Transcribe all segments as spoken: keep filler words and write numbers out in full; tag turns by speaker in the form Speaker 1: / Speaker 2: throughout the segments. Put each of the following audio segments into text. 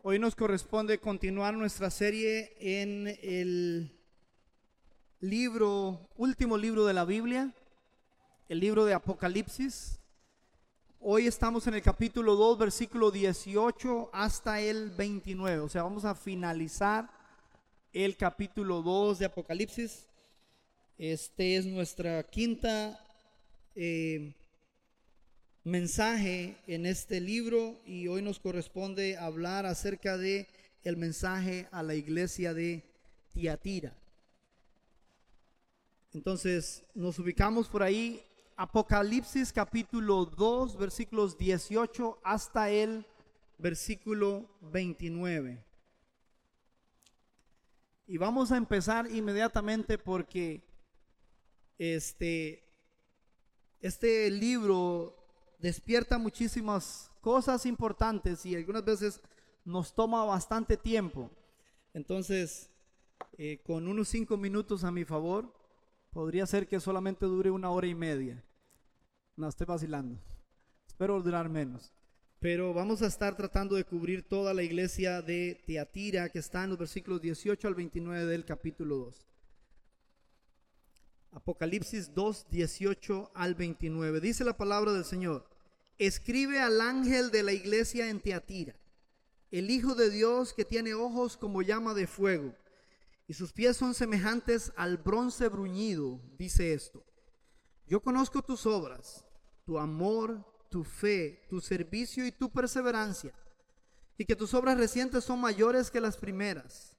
Speaker 1: Hoy nos corresponde continuar nuestra serie en el libro, último libro de la Biblia, el libro de Apocalipsis. Hoy estamos en el capítulo dos, versículo dieciocho hasta el veintinueve. O sea, vamos a finalizar el capítulo dos de Apocalipsis. Este es nuestra quinta eh, mensaje en este libro y hoy nos corresponde hablar acerca de el mensaje a la iglesia de Tiatira. Entonces nos ubicamos por ahí, Apocalipsis capítulo dos, versículos dieciocho hasta el versículo veintinueve. Y vamos a empezar inmediatamente porque este, este libro despierta muchísimas cosas importantes y algunas veces nos toma bastante tiempo. Entonces, eh, con unos cinco minutos a mi favor, podría ser que solamente dure una hora y media. No, estoy vacilando. Espero durar menos. Pero vamos a estar tratando de cubrir toda la iglesia de Tiatira, que está en los versículos dieciocho al veintinueve del capítulo dos. Apocalipsis dos, dieciocho al veintinueve. Dice la palabra del Señor: escribe al ángel de la iglesia en Tiatira, el Hijo de Dios, que tiene ojos como llama de fuego y sus pies son semejantes al bronce bruñido, dice esto: yo conozco tus obras, tu amor, tu fe, tu servicio y tu perseverancia, y que tus obras recientes son mayores que las primeras.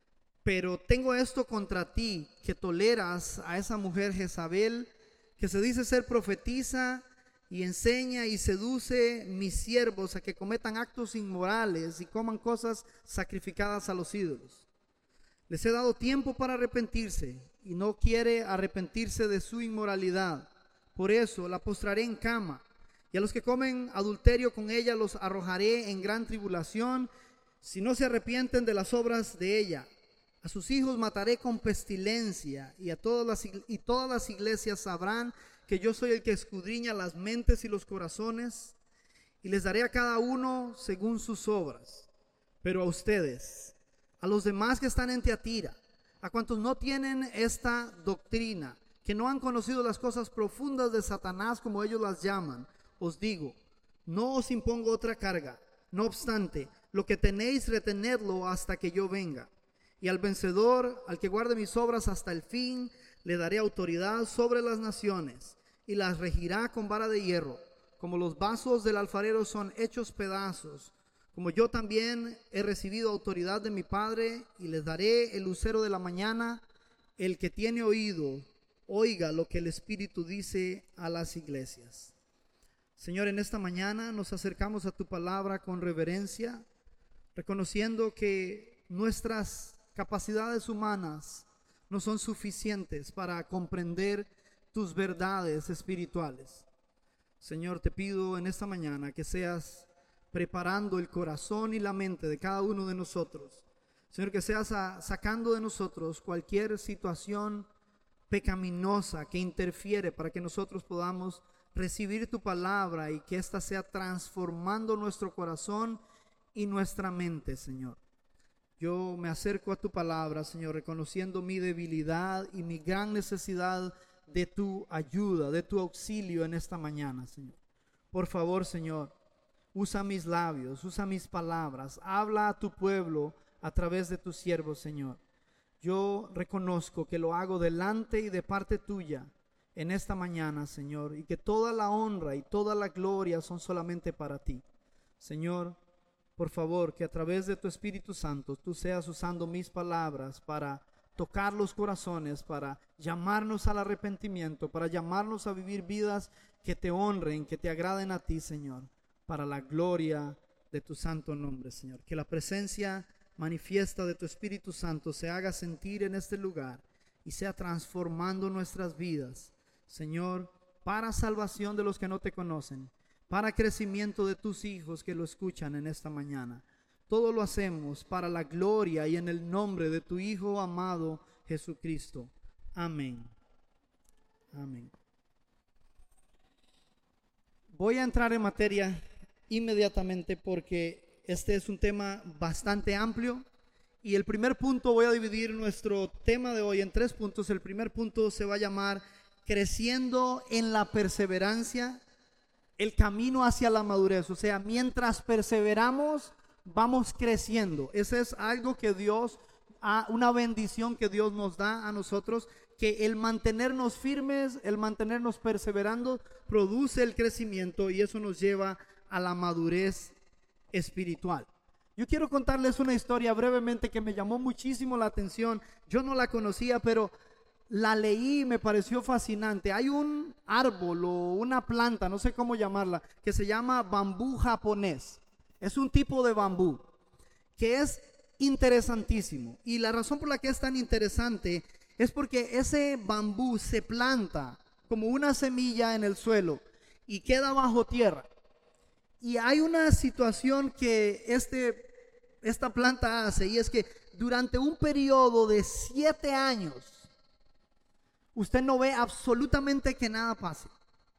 Speaker 1: Pero tengo esto contra ti, que toleras a esa mujer Jezabel, que se dice ser profetisa, y enseña y seduce mis siervos a que cometan actos inmorales y coman cosas sacrificadas a los ídolos. Les he dado tiempo para arrepentirse, y no quiere arrepentirse de su inmoralidad. Por eso la postraré en cama, y a los que comen adulterio con ella los arrojaré en gran tribulación, si no se arrepienten de las obras de ella. A sus hijos mataré con pestilencia, y a todas las, y todas las iglesias sabrán que yo soy el que escudriña las mentes y los corazones, y les daré a cada uno según sus obras. Pero a ustedes, a los demás que están en Tiatira, a cuantos no tienen esta doctrina, que no han conocido las cosas profundas de Satanás como ellos las llaman, os digo, no os impongo otra carga. No obstante, lo que tenéis, retenedlo hasta que yo venga. Y al vencedor, al que guarde mis obras hasta el fin, le daré autoridad sobre las naciones, y las regirá con vara de hierro. Como los vasos del alfarero son hechos pedazos, como yo también he recibido autoridad de mi Padre, y les daré el lucero de la mañana. El que tiene oído, oiga lo que el Espíritu dice a las iglesias. Señor, en esta mañana nos acercamos a tu palabra con reverencia, reconociendo que nuestras capacidades humanas no son suficientes para comprender tus verdades espirituales. Señor, te pido en esta mañana que seas preparando el corazón y la mente de cada uno de nosotros. Señor, que seas a, sacando de nosotros cualquier situación pecaminosa que interfiere para que nosotros podamos recibir tu palabra y que ésta sea transformando nuestro corazón y nuestra mente, Señor. Yo me acerco a tu palabra, Señor, reconociendo mi debilidad y mi gran necesidad de tu ayuda, de tu auxilio en esta mañana, Señor. Por favor, Señor, usa mis labios, usa mis palabras, habla a tu pueblo a través de tus siervos, Señor. Yo reconozco que lo hago delante y de parte tuya en esta mañana, Señor, y que toda la honra y toda la gloria son solamente para ti. Señor, por favor, que a través de tu Espíritu Santo tú seas usando mis palabras para tocar los corazones, para llamarnos al arrepentimiento, para llamarnos a vivir vidas que te honren, que te agraden a ti, Señor, para la gloria de tu santo nombre, Señor. Que la presencia manifiesta de tu Espíritu Santo se haga sentir en este lugar y sea transformando nuestras vidas, Señor, para salvación de los que no te conocen, para crecimiento de tus hijos que lo escuchan en esta mañana. Todo lo hacemos para la gloria y en el nombre de tu Hijo amado Jesucristo. Amén. Amén. Voy a entrar en materia inmediatamente porque este es un tema bastante amplio. Y el primer punto, voy a dividir nuestro tema de hoy en tres puntos. El primer punto se va a llamar creciendo en la perseverancia, el camino hacia la madurez. O sea, mientras perseveramos, vamos creciendo. Ese es algo que Dios, una bendición que Dios nos da a nosotros, que el mantenernos firmes, el mantenernos perseverando, produce el crecimiento y eso nos lleva a la madurez espiritual. Yo quiero contarles una historia brevemente que me llamó muchísimo la atención. Yo no la conocía, pero la leí y me pareció fascinante. Hay un árbol o una planta, no sé cómo llamarla, que se llama bambú japonés. Es un tipo de bambú que es interesantísimo. Y la razón por la que es tan interesante es porque ese bambú se planta como una semilla en el suelo y queda bajo tierra. Y hay una situación que este, esta planta hace, y es que durante un periodo de siete años usted no ve absolutamente que nada pase.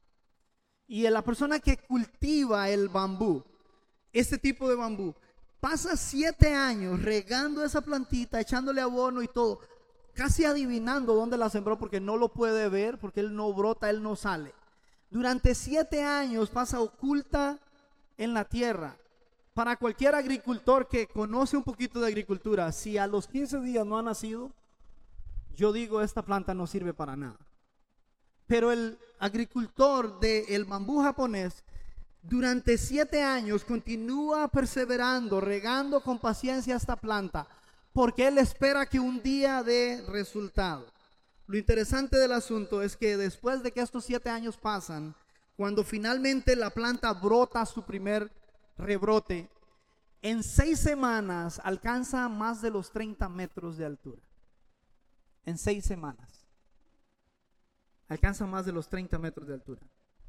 Speaker 1: Y la persona que cultiva el bambú, este tipo de bambú, pasa siete años regando esa plantita, echándole abono y todo, casi adivinando dónde la sembró, porque no lo puede ver, porque él no brota, él no sale. Durante siete años pasa oculta en la tierra. Para cualquier agricultor que conoce un poquito de agricultura, si a los quince días no ha nacido, yo digo, esta planta no sirve para nada. Pero el agricultor del bambú japonés durante siete años continúa perseverando, regando con paciencia esta planta, porque él espera que un día dé resultado. Lo interesante del asunto es que después de que estos siete años pasan, cuando finalmente la planta brota su primer rebrote, en seis semanas alcanza más de los treinta metros de altura. En seis semanas alcanza más de los treinta metros de altura.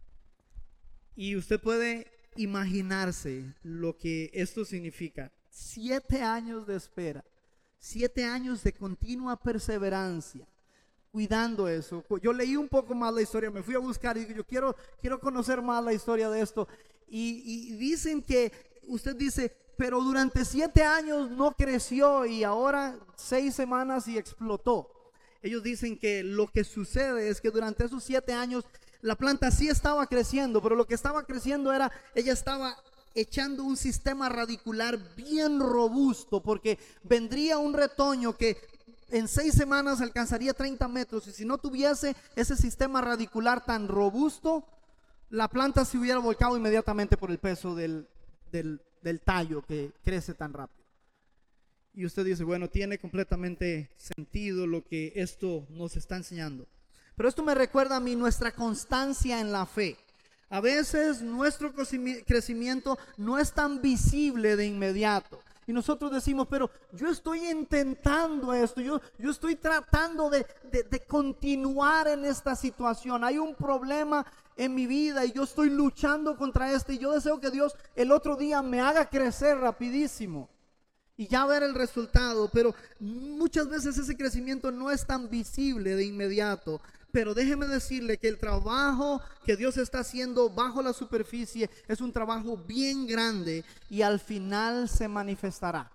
Speaker 1: Y usted puede imaginarse lo que esto significa. Siete años de espera, siete años de continua perseverancia, cuidando eso. Yo leí un poco más la historia, me fui a buscar y digo, yo quiero, quiero conocer más la historia de esto. Y, y dicen que, usted dice, pero durante siete años no creció y ahora seis semanas y explotó. Ellos dicen que lo que sucede es que durante esos siete años la planta sí estaba creciendo, pero lo que estaba creciendo era, ella estaba echando un sistema radicular bien robusto, porque vendría un retoño que en seis semanas alcanzaría treinta metros, y si no tuviese ese sistema radicular tan robusto, la planta se hubiera volcado inmediatamente por el peso del, del, del tallo que crece tan rápido. Y usted dice, bueno, tiene completamente sentido lo que esto nos está enseñando. Pero esto me recuerda a mí nuestra constancia en la fe. A veces nuestro crecimiento no es tan visible de inmediato. Y nosotros decimos, pero yo estoy intentando esto, yo, yo estoy tratando de, de, de continuar en esta situación. Hay un problema en mi vida y yo estoy luchando contra este. Y yo deseo que Dios el otro día me haga crecer rapidísimo y ya ver el resultado. Pero muchas veces ese crecimiento no es tan visible de inmediato. Pero déjeme decirle que el trabajo que Dios está haciendo bajo la superficie es un trabajo bien grande y al final se manifestará.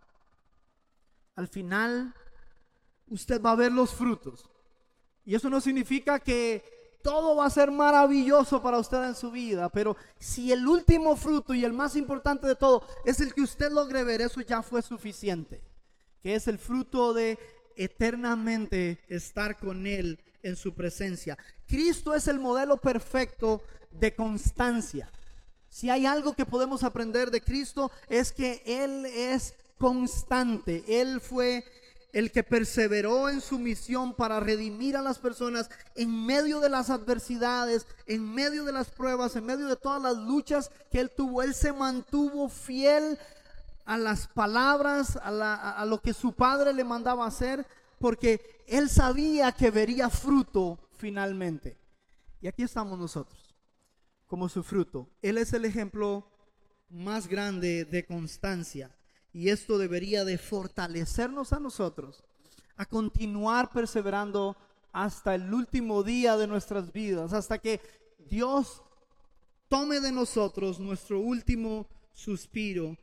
Speaker 1: Al final usted va a ver los frutos. Y eso no significa que todo va a ser maravilloso para usted en su vida, pero si el último fruto y el más importante de todo es el que usted logre ver, eso ya fue suficiente. Que es el fruto de eternamente estar con Él en su presencia. Cristo es el modelo perfecto de constancia. Si hay algo que podemos aprender de Cristo es que Él es constante. Él fue el que perseveró en su misión para redimir a las personas en medio de las adversidades, en medio de las pruebas, en medio de todas las luchas que Él tuvo. Él se mantuvo fiel a las palabras, a, la, a lo que su padre le mandaba hacer, porque Él sabía que vería fruto finalmente. Y aquí estamos nosotros, como su fruto. Él es el ejemplo más grande de constancia. Y esto debería de fortalecernos a nosotros, a continuar perseverando hasta el último día de nuestras vidas, hasta que Dios tome de nosotros nuestro último suspiro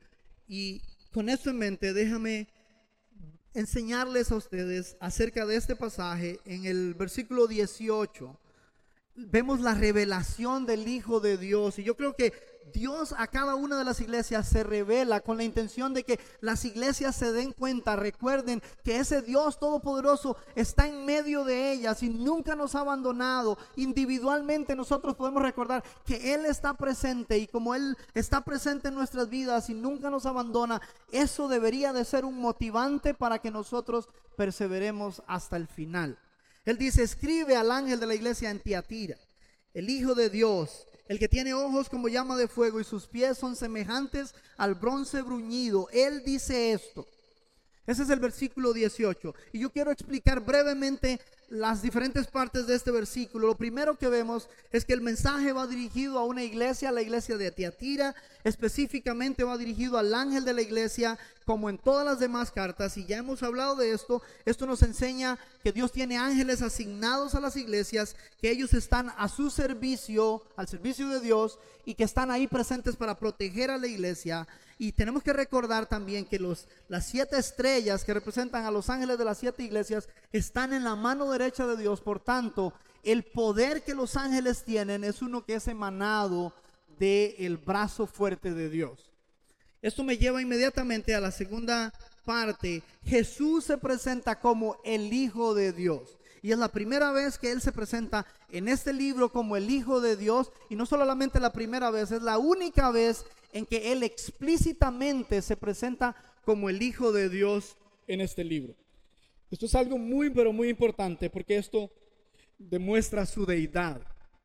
Speaker 1: Y con esto en mente, déjame enseñarles a ustedes acerca de este pasaje. En el versículo dieciocho vemos la revelación del Hijo de Dios, y yo creo que Dios a cada una de las iglesias se revela con la intención de que las iglesias se den cuenta, recuerden que ese Dios todopoderoso está en medio de ellas y nunca nos ha abandonado. Individualmente nosotros podemos recordar que Él está presente, y como Él está presente en nuestras vidas y nunca nos abandona, eso debería de ser un motivante para que nosotros perseveremos hasta el final. Él dice: escribe al ángel de la iglesia en Tiatira, el Hijo de Dios, el que tiene ojos como llama de fuego y sus pies son semejantes al bronce bruñido. Él dice esto. Ese es el versículo dieciocho. Y yo quiero explicar brevemente las diferentes partes de este versículo. Lo primero que vemos es que el mensaje va dirigido a una iglesia, la iglesia de Tiatira. Específicamente va dirigido al ángel de la iglesia, como en todas las demás cartas. Y ya hemos hablado de esto. Esto nos enseña que Dios tiene ángeles asignados a las iglesias, que ellos están a su servicio, al servicio de Dios, y que están ahí presentes para proteger a la iglesia. Y tenemos que recordar también que los, las siete estrellas que representan a los ángeles de las siete iglesias están en la mano derecha de Dios. Por tanto, el poder que los ángeles tienen es uno que es emanado del brazo fuerte de Dios. Esto me lleva inmediatamente a la segunda parte. Jesús se presenta como el Hijo de Dios. Y es la primera vez que Él se presenta en este libro como el Hijo de Dios. Y no solamente la primera vez, es la única vez en que Él explícitamente se presenta como el Hijo de Dios en este libro. Esto es algo muy, pero muy importante, porque esto demuestra su deidad.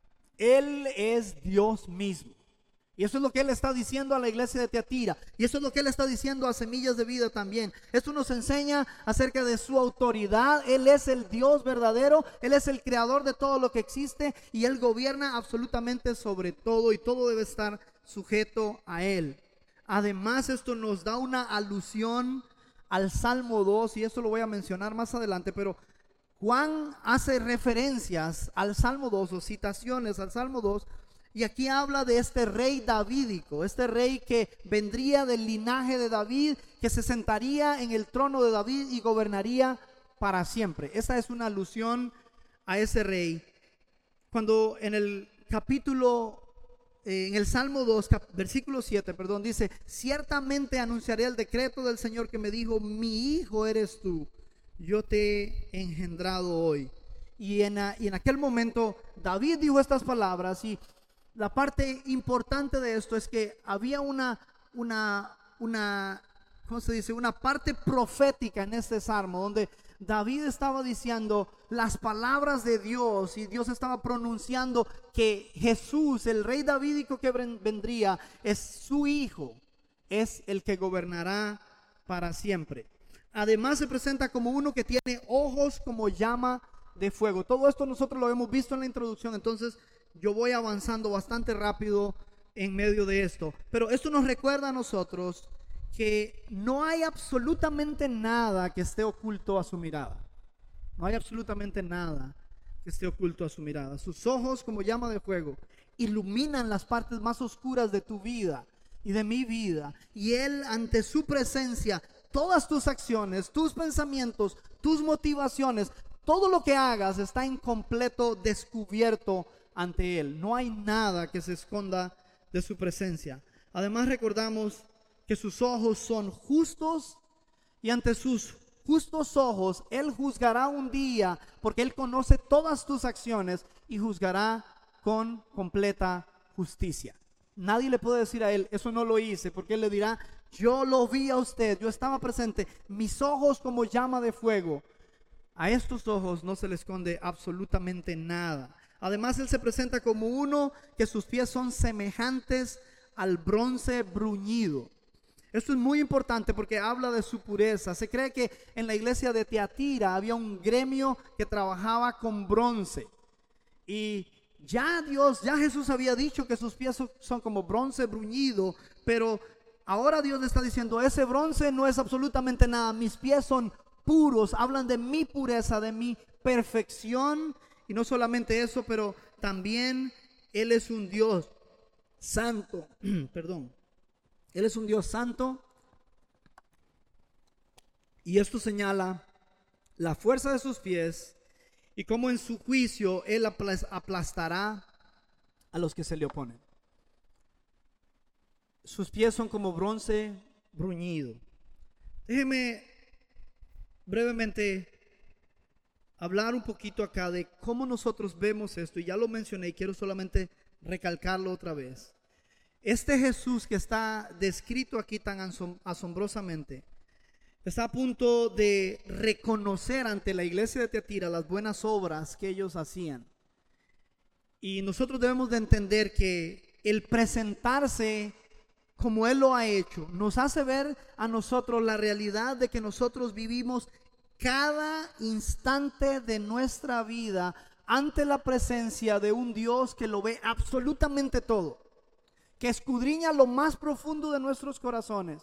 Speaker 1: Él es Dios mismo. Y eso es lo que Él está diciendo a la iglesia de Tiatira. Y eso es lo que Él está diciendo a Semillas de Vida también. Esto nos enseña acerca de su autoridad. Él es el Dios verdadero. Él es el creador de todo lo que existe. Y Él gobierna absolutamente sobre todo. Y todo debe estar sujeto a Él. Además, esto nos da una alusión al Salmo dos. Y esto lo voy a mencionar más adelante. Pero Juan hace referencias al Salmo dos, o citaciones al Salmo dos. Y aquí habla de este rey davídico, este rey que vendría del linaje de David, que se sentaría en el trono de David y gobernaría para siempre. Esta es una alusión a ese rey. Cuando en el capítulo, eh, en el Salmo dos, cap, versículo siete, perdón, dice: ciertamente anunciaré el decreto del Señor que me dijo, mi hijo eres tú, yo te he engendrado hoy. Y en, y en aquel momento David dijo estas palabras. Y la parte importante de esto es que había una, una, una, ¿cómo se dice? Una parte profética en este salmo, donde David estaba diciendo las palabras de Dios, y Dios estaba pronunciando que Jesús, el rey davídico que vendría, es su hijo, es el que gobernará para siempre. Además se presenta como uno que tiene ojos como llama de fuego. Todo esto nosotros lo hemos visto en la introducción, entonces yo voy avanzando bastante rápido en medio de esto. Pero esto nos recuerda a nosotros que no hay absolutamente nada que esté oculto a su mirada. No hay absolutamente nada que esté oculto a su mirada. Sus ojos, como llama de fuego, iluminan las partes más oscuras de tu vida y de mi vida. Y Él, ante su presencia, todas tus acciones, tus pensamientos, tus motivaciones, todo lo que hagas está en completo descubierto ante Él. No hay nada que se esconda de su presencia. Además recordamos que sus ojos son justos, y ante sus justos ojos Él juzgará un día, porque Él conoce todas tus acciones y juzgará con completa justicia. Nadie le puede decir a Él, eso no lo hice, porque Él le dirá, yo lo vi a usted, yo estaba presente, mis ojos como llama de fuego. A estos ojos no se le esconde absolutamente nada. Además Él se presenta como uno que sus pies son semejantes al bronce bruñido. Esto es muy importante porque habla de su pureza. Se cree que en la iglesia de Tiatira había un gremio que trabajaba con bronce. Y ya Dios, ya Jesús había dicho que sus pies son como bronce bruñido, pero ahora Dios le está diciendo, ese bronce no es absolutamente nada, mis pies son puros, hablan de mi pureza, de mi perfección. Y no solamente eso, pero también Él es un Dios santo, perdón, Él es un Dios santo, Y esto señala la fuerza de sus pies y cómo en su juicio Él aplastará a los que se le oponen. Sus pies son como bronce bruñido. Déjeme brevemente hablar un poquito acá de cómo nosotros vemos esto, y ya lo mencioné y quiero solamente recalcarlo otra vez. Este Jesús que está descrito aquí tan asom- asombrosamente está a punto de reconocer ante la iglesia de Tiatira las buenas obras que ellos hacían, y nosotros debemos de entender que el presentarse como Él lo ha hecho nos hace ver a nosotros la realidad de que nosotros vivimos cada instante de nuestra vida ante la presencia de un Dios que lo ve absolutamente todo, que escudriña lo más profundo de nuestros corazones,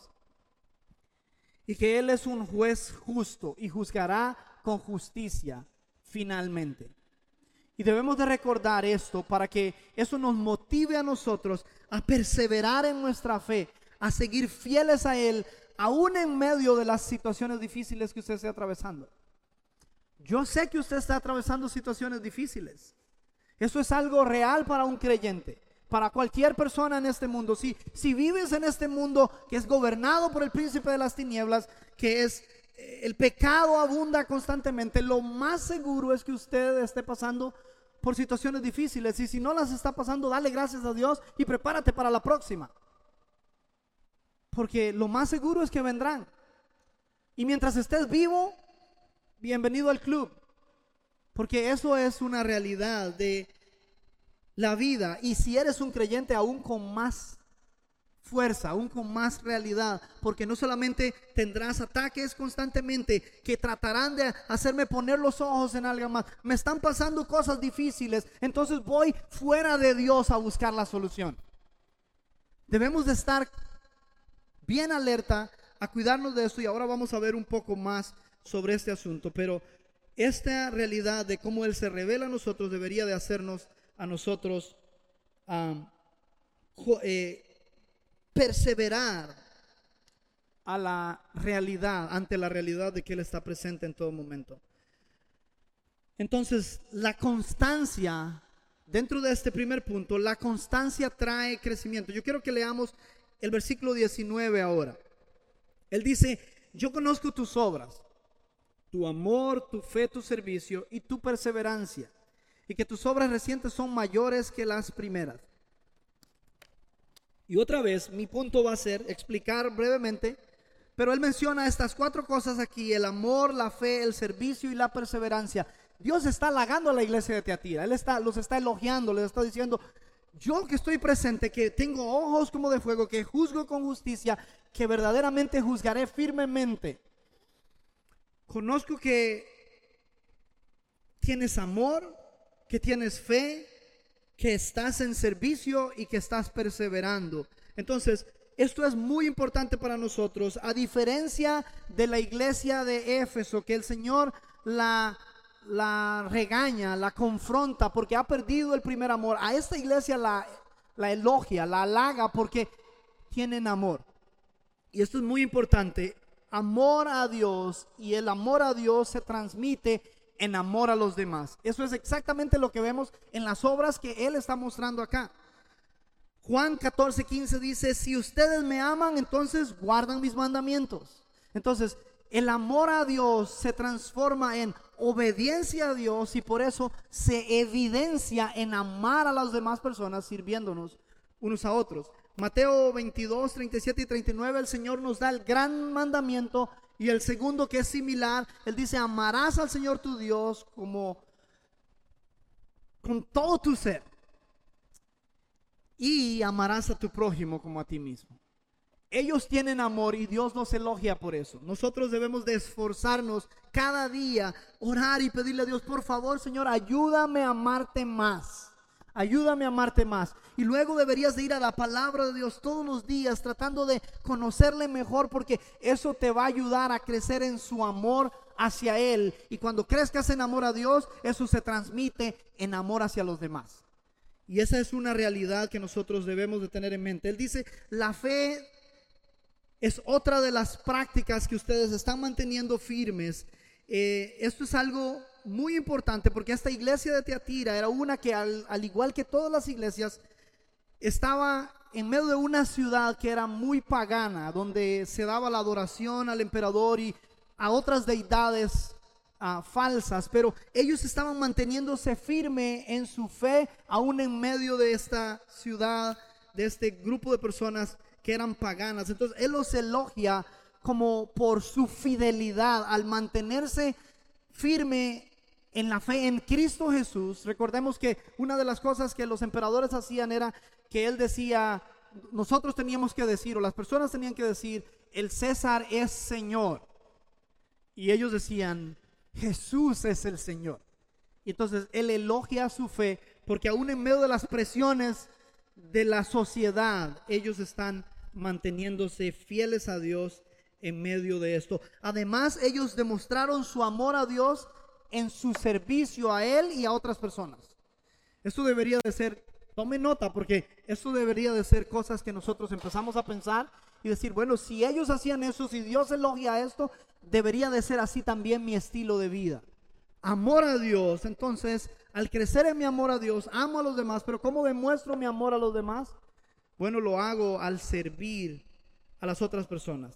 Speaker 1: y que Él es un juez justo y juzgará con justicia finalmente. Y debemos de recordar esto para que eso nos motive a nosotros a perseverar en nuestra fe, a seguir fieles a Él, aún en medio de las situaciones difíciles que usted esté atravesando. Yo sé que usted está atravesando situaciones difíciles. Eso es algo real para un creyente, para cualquier persona en este mundo. Si, si vives en este mundo que es gobernado por el príncipe de las tinieblas, que es eh, el pecado abunda constantemente, lo más seguro es que usted esté pasando por situaciones difíciles. Y si no las está pasando, dale gracias a Dios y prepárate para la próxima, porque lo más seguro es que vendrán. Y mientras estés vivo, bienvenido al club, porque eso es una realidad de la vida. Y si eres un creyente, aún con más fuerza, aún con más realidad, porque no solamente tendrás ataques constantemente que tratarán de hacerme poner los ojos en algo más. Me están pasando cosas difíciles, entonces voy fuera de Dios a buscar la solución. Debemos de estar bien alerta a cuidarnos de esto, y ahora vamos a ver un poco más sobre este asunto. Pero esta realidad de cómo Él se revela a nosotros debería de hacernos a nosotros um, eh, perseverar a la realidad, ante la realidad de que Él está presente en todo momento. Entonces, la constancia, dentro de este primer punto, la constancia trae crecimiento. Yo quiero que leamos el versículo diecinueve ahora. Él dice: yo conozco tus obras, tu amor, tu fe, tu servicio y tu perseverancia, y que tus obras recientes son mayores que las primeras. Y otra vez, mi punto va a ser explicar brevemente, pero él menciona estas cuatro cosas aquí: el amor, la fe, el servicio y la perseverancia. Dios está halagando a la iglesia de Tiatira. Él está, los está elogiando, les está diciendo: yo que estoy presente, que tengo ojos como de fuego, que juzgo con justicia, que verdaderamente juzgaré firmemente. Conozco que tienes amor, que tienes fe, que estás en servicio y que estás perseverando. Entonces, esto es muy importante para nosotros, a diferencia de la iglesia de Éfeso, que el Señor la, la regaña, la confronta porque ha perdido el primer amor. A esta iglesia la, la elogia, la halaga porque tienen amor. Y esto es muy importante: amor a Dios, y el amor a Dios se transmite en amor a los demás. Eso es exactamente lo que vemos en las obras que Él está mostrando acá. Juan catorce quince dice: si ustedes me aman, entonces guardan mis mandamientos. Entonces, el amor a Dios se transforma en obediencia a Dios, y por eso se evidencia en amar a las demás personas, sirviéndonos unos a otros. Mateo veintidós, treinta y siete y treinta y nueve, el Señor nos da el gran mandamiento, y el segundo, que es similar. Él dice: amarás al Señor tu Dios como con todo tu ser, y amarás a tu prójimo como a ti mismo. Ellos tienen amor y Dios nos elogia por eso. Nosotros debemos de esforzarnos cada día, orar y pedirle a Dios: por favor, Señor, ayúdame a amarte más. Ayúdame a amarte más. Y luego deberías de ir a la palabra de Dios todos los días, tratando de conocerle mejor, porque eso te va a ayudar a crecer en su amor hacia Él. Y cuando crezcas en amor a Dios, eso se transmite en amor hacia los demás. Y esa es una realidad que nosotros debemos de tener en mente. Él dice: la fe es otra de las prácticas que ustedes están manteniendo firmes. Eh, esto es algo muy importante porque esta iglesia de Tiatira era una que al, al igual que todas las iglesias estaba en medio de una ciudad que era muy pagana, donde se daba la adoración al emperador y a otras deidades uh, falsas, pero ellos estaban manteniéndose firme en su fe aún en medio de esta ciudad, de este grupo de personas que eran paganas. Entonces él los elogia como por su fidelidad al mantenerse firme en la fe en Cristo Jesús. Recordemos que una de las cosas que los emperadores hacían era que él decía, nosotros teníamos que decir, o las personas tenían que decir, el César es Señor. Y ellos decían, Jesús es el Señor. Y entonces él elogia su fe, porque aún en medio de las presiones de la sociedad, ellos están manteniéndose fieles a Dios en medio de esto. Además, ellos demostraron su amor a Dios en su servicio a Él y a otras personas. Esto debería de ser, tome nota, porque esto debería de ser cosas que nosotros empezamos a pensar y decir, bueno, si ellos hacían eso, si Dios elogia esto, debería de ser así también mi estilo de vida. Amor a Dios. Entonces, al crecer en mi amor a Dios, amo a los demás. Pero ¿cómo demuestro mi amor a los demás? Bueno, lo hago al servir a las otras personas.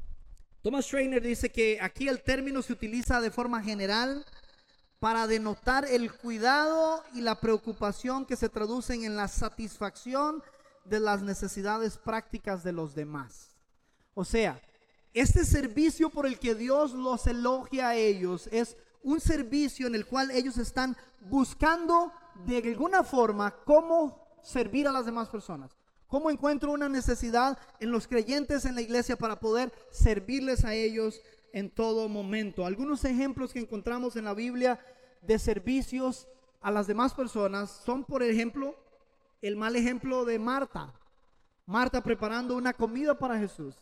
Speaker 1: Thomas Schreiner dice que aquí el término se utiliza de forma general para denotar el cuidado y la preocupación que se traducen en la satisfacción de las necesidades prácticas de los demás. O sea, este servicio por el que Dios los elogia a ellos es un servicio en el cual ellos están buscando de alguna forma cómo servir a las demás personas. ¿Cómo encuentro una necesidad en los creyentes en la iglesia para poder servirles a ellos en todo momento? Algunos ejemplos que encontramos en la Biblia de servicios a las demás personas son, por ejemplo, el mal ejemplo de Marta. Marta preparando una comida para Jesús.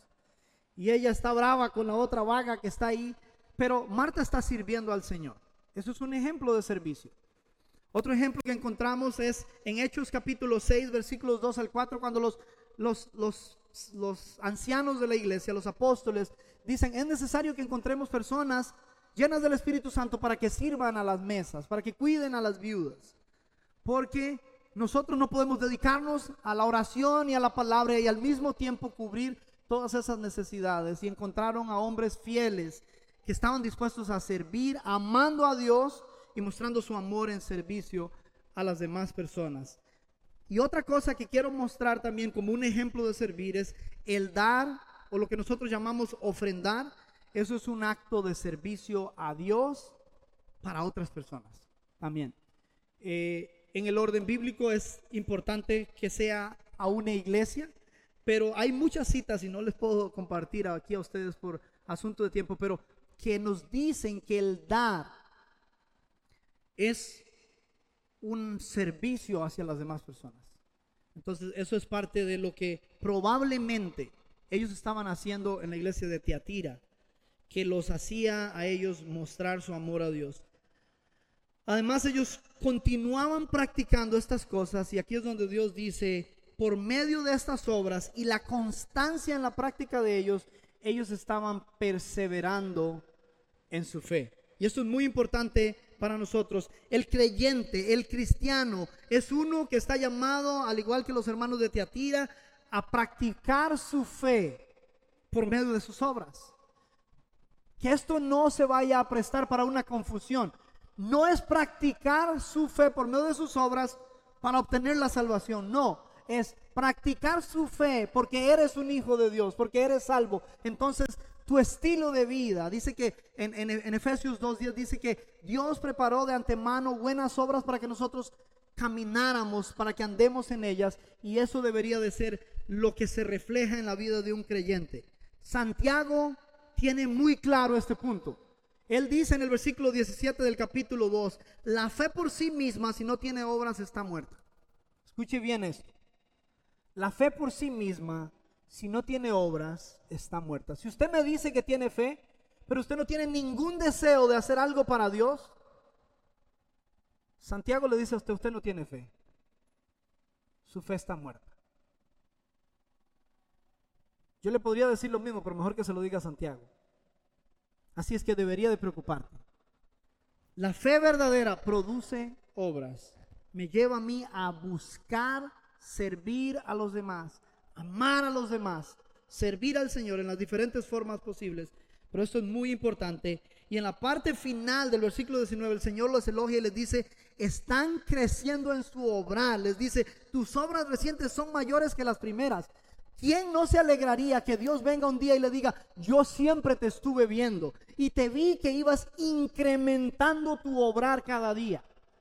Speaker 1: Y ella está brava con la otra vaga que está ahí. Pero Marta está sirviendo al Señor. Eso es un ejemplo de servicio. Otro ejemplo que encontramos es en Hechos capítulo seis, versículos dos al cuatro, cuando los, los, los, los ancianos de la iglesia, los apóstoles, dicen, es necesario que encontremos personas llenas del Espíritu Santo para que sirvan a las mesas, para que cuiden a las viudas. Porque nosotros no podemos dedicarnos a la oración y a la palabra y al mismo tiempo cubrir todas esas necesidades. Y encontraron a hombres fieles que estaban dispuestos a servir, amando a Dios y mostrando su amor en servicio a las demás personas. Y otra cosa que quiero mostrar también como un ejemplo de servir es el dar, o lo que nosotros llamamos ofrendar. Eso es un acto de servicio a Dios para otras personas también. Eh, en el orden bíblico es importante que sea a una iglesia, pero hay muchas citas y no les puedo compartir aquí a ustedes por asunto de tiempo, pero que nos dicen que el dar es un servicio hacia las demás personas. Entonces eso es parte de lo que probablemente ellos estaban haciendo en la iglesia de Tiatira, que los hacía a ellos mostrar su amor a Dios. Además ellos continuaban practicando estas cosas, y aquí es donde Dios dice, por medio de estas obras y la constancia en la práctica de ellos, ellos estaban perseverando en su fe. Y esto es muy importante para nosotros. El creyente, el cristiano, es uno que está llamado, al igual que los hermanos de Tiatira, a practicar su fe por medio de sus obras. Que esto no se vaya a prestar para una confusión. No es practicar su fe por medio de sus obras para obtener la salvación. No, es practicar su fe porque eres un hijo de Dios, porque eres salvo. Entonces tu estilo de vida, dice que en, en, en Efesios dos diez dice que Dios preparó de antemano buenas obras para que nosotros camináramos, para que andemos en ellas, y eso debería de ser lo que se refleja en la vida de un creyente. Santiago tiene muy claro este punto. Él dice en el versículo diecisiete del capítulo dos, la fe por sí misma, si no tiene obras, está muerta. Escuche bien esto. La fe por sí misma, si no tiene obras, está muerta. Si usted me dice que tiene fe, pero usted no tiene ningún deseo de hacer algo para Dios, Santiago le dice a usted, usted no tiene fe. Su fe está muerta. Yo le podría decir lo mismo, pero mejor que se lo diga a Santiago. Así es que debería de preocuparte. La fe verdadera produce obras. Me lleva a mí a buscar servir a los demás, amar a los demás, servir al Señor en las diferentes formas posibles. Pero esto es muy importante. Y en la parte final del versículo diecinueve, el Señor los elogia y les dice: están creciendo en su obrar. Les dice: tus obras recientes son mayores que las primeras. ¿Quién no se alegraría que Dios venga un día y le diga: yo siempre te estuve viendo y te vi que ibas incrementando tu obrar cada día?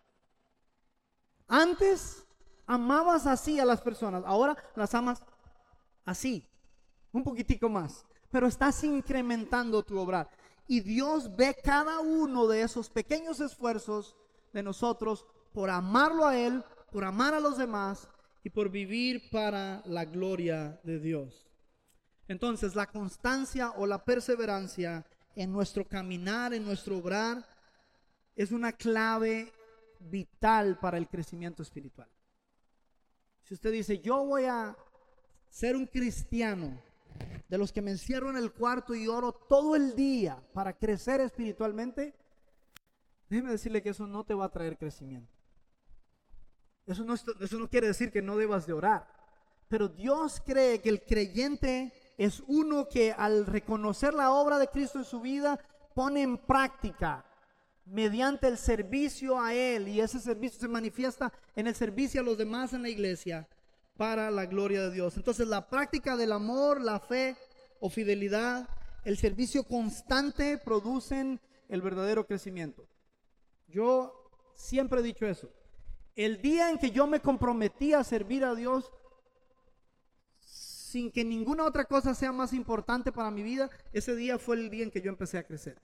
Speaker 1: Antes amabas así a las personas, ahora las amas así, un poquitico más, pero estás incrementando tu obrar. Y Dios ve cada uno de esos pequeños esfuerzos de nosotros por amarlo a Él, por amar a los demás y por vivir para la gloria de Dios. Entonces, la constancia o la perseverancia en nuestro caminar, en nuestro obrar, es una clave vital para el crecimiento espiritual. Si usted dice: yo voy a ser un cristiano de los que me encierro en el cuarto y oro todo el día para crecer espiritualmente, déjeme decirle que eso no te va a traer crecimiento. Eso no, eso no quiere decir que no debas de orar, pero Dios cree que el creyente es uno que al reconocer la obra de Cristo en su vida pone en práctica mediante el servicio a Él, y ese servicio se manifiesta en el servicio a los demás en la iglesia para la gloria de Dios. Entonces, la práctica del amor, la fe o fidelidad, el servicio constante producen el verdadero crecimiento. Yo siempre he dicho eso. El día en que yo me comprometí a servir a Dios sin que ninguna otra cosa sea más importante para mi vida, ese día fue el día en que yo empecé a crecer.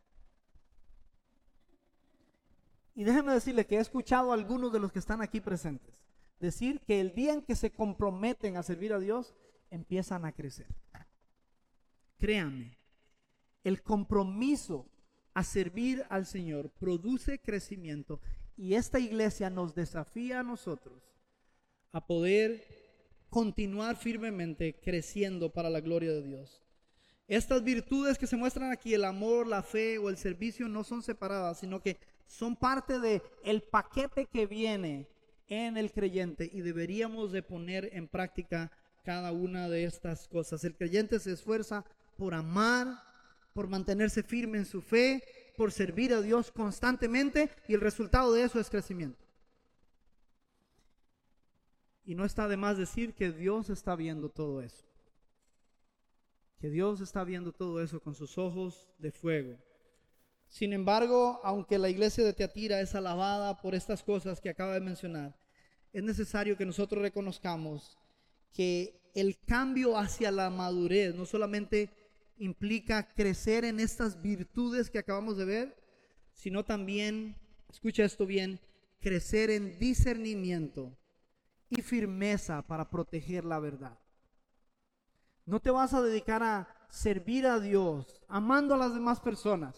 Speaker 1: Y déjenme decirle que he escuchado a algunos de los que están aquí presentes decir que el día en que se comprometen a servir a Dios, empiezan a crecer. Créanme, el compromiso a servir al Señor produce crecimiento, y esta iglesia nos desafía a nosotros a poder continuar firmemente creciendo para la gloria de Dios. Estas virtudes que se muestran aquí, el amor, la fe o el servicio, no son separadas, sino que son parte de el paquete que viene en el creyente, y deberíamos de poner en práctica cada una de estas cosas. El creyente se esfuerza por amar, por mantenerse firme en su fe, por servir a Dios constantemente, y el resultado de eso es crecimiento. Y no está de más decir que Dios está viendo todo eso, que Dios está viendo todo eso con sus ojos de fuego. Sin embargo, aunque la iglesia de Tiatira es alabada por estas cosas que acaba de mencionar, es necesario que nosotros reconozcamos que el cambio hacia la madurez no solamente implica crecer en estas virtudes que acabamos de ver, sino también, escucha esto bien, crecer en discernimiento y firmeza para proteger la verdad. No te vas a dedicar a servir a Dios amando a las demás personas,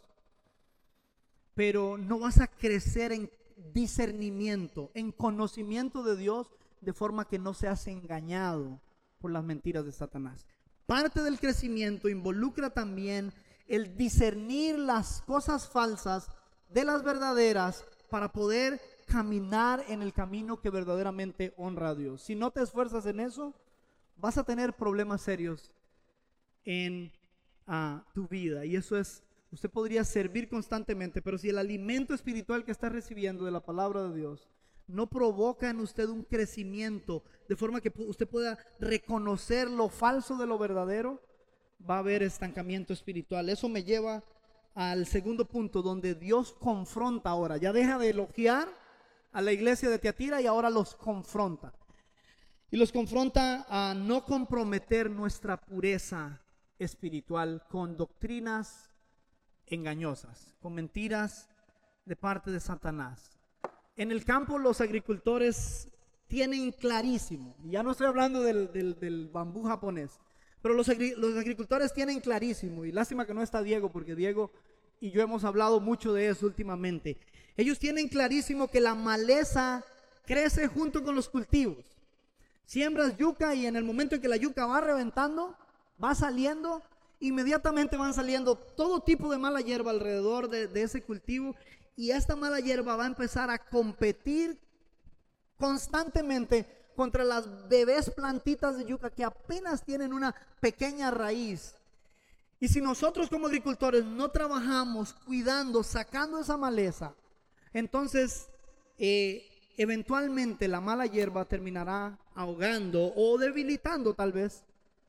Speaker 1: pero no vas a crecer en discernimiento, en conocimiento de Dios, de forma que no seas engañado por las mentiras de Satanás. Parte del crecimiento involucra también el discernir las cosas falsas de las verdaderas para poder caminar en el camino que verdaderamente honra a Dios. Si no te esfuerzas en eso, vas a tener problemas serios en uh, tu vida, y eso es, usted podría servir constantemente, pero si el alimento espiritual que está recibiendo de la palabra de Dios no provoca en usted un crecimiento de forma que usted pueda reconocer lo falso de lo verdadero, va a haber estancamiento espiritual. Eso me lleva al segundo punto, donde Dios confronta ahora. Ya deja de elogiar a la iglesia de Tiatira y ahora los confronta. Y los confronta a no comprometer nuestra pureza espiritual con doctrinas engañosas, con mentiras de parte de Satanás. En el campo los agricultores tienen clarísimo, y ya no estoy hablando del, del, del bambú japonés, pero los, agri, los agricultores tienen clarísimo, y lástima que no está Diego, porque Diego y yo hemos hablado mucho de eso últimamente. Ellos tienen clarísimo que la maleza crece junto con los cultivos. Siembras yuca y en el momento en que la yuca va reventando, va saliendo, inmediatamente van saliendo todo tipo de mala hierba alrededor de, de ese cultivo, y esta mala hierba va a empezar a competir constantemente contra las bebés plantitas de yuca que apenas tienen una pequeña raíz. Y si nosotros como agricultores no trabajamos cuidando, sacando esa maleza, entonces eh, eventualmente la mala hierba terminará ahogando o debilitando tal vez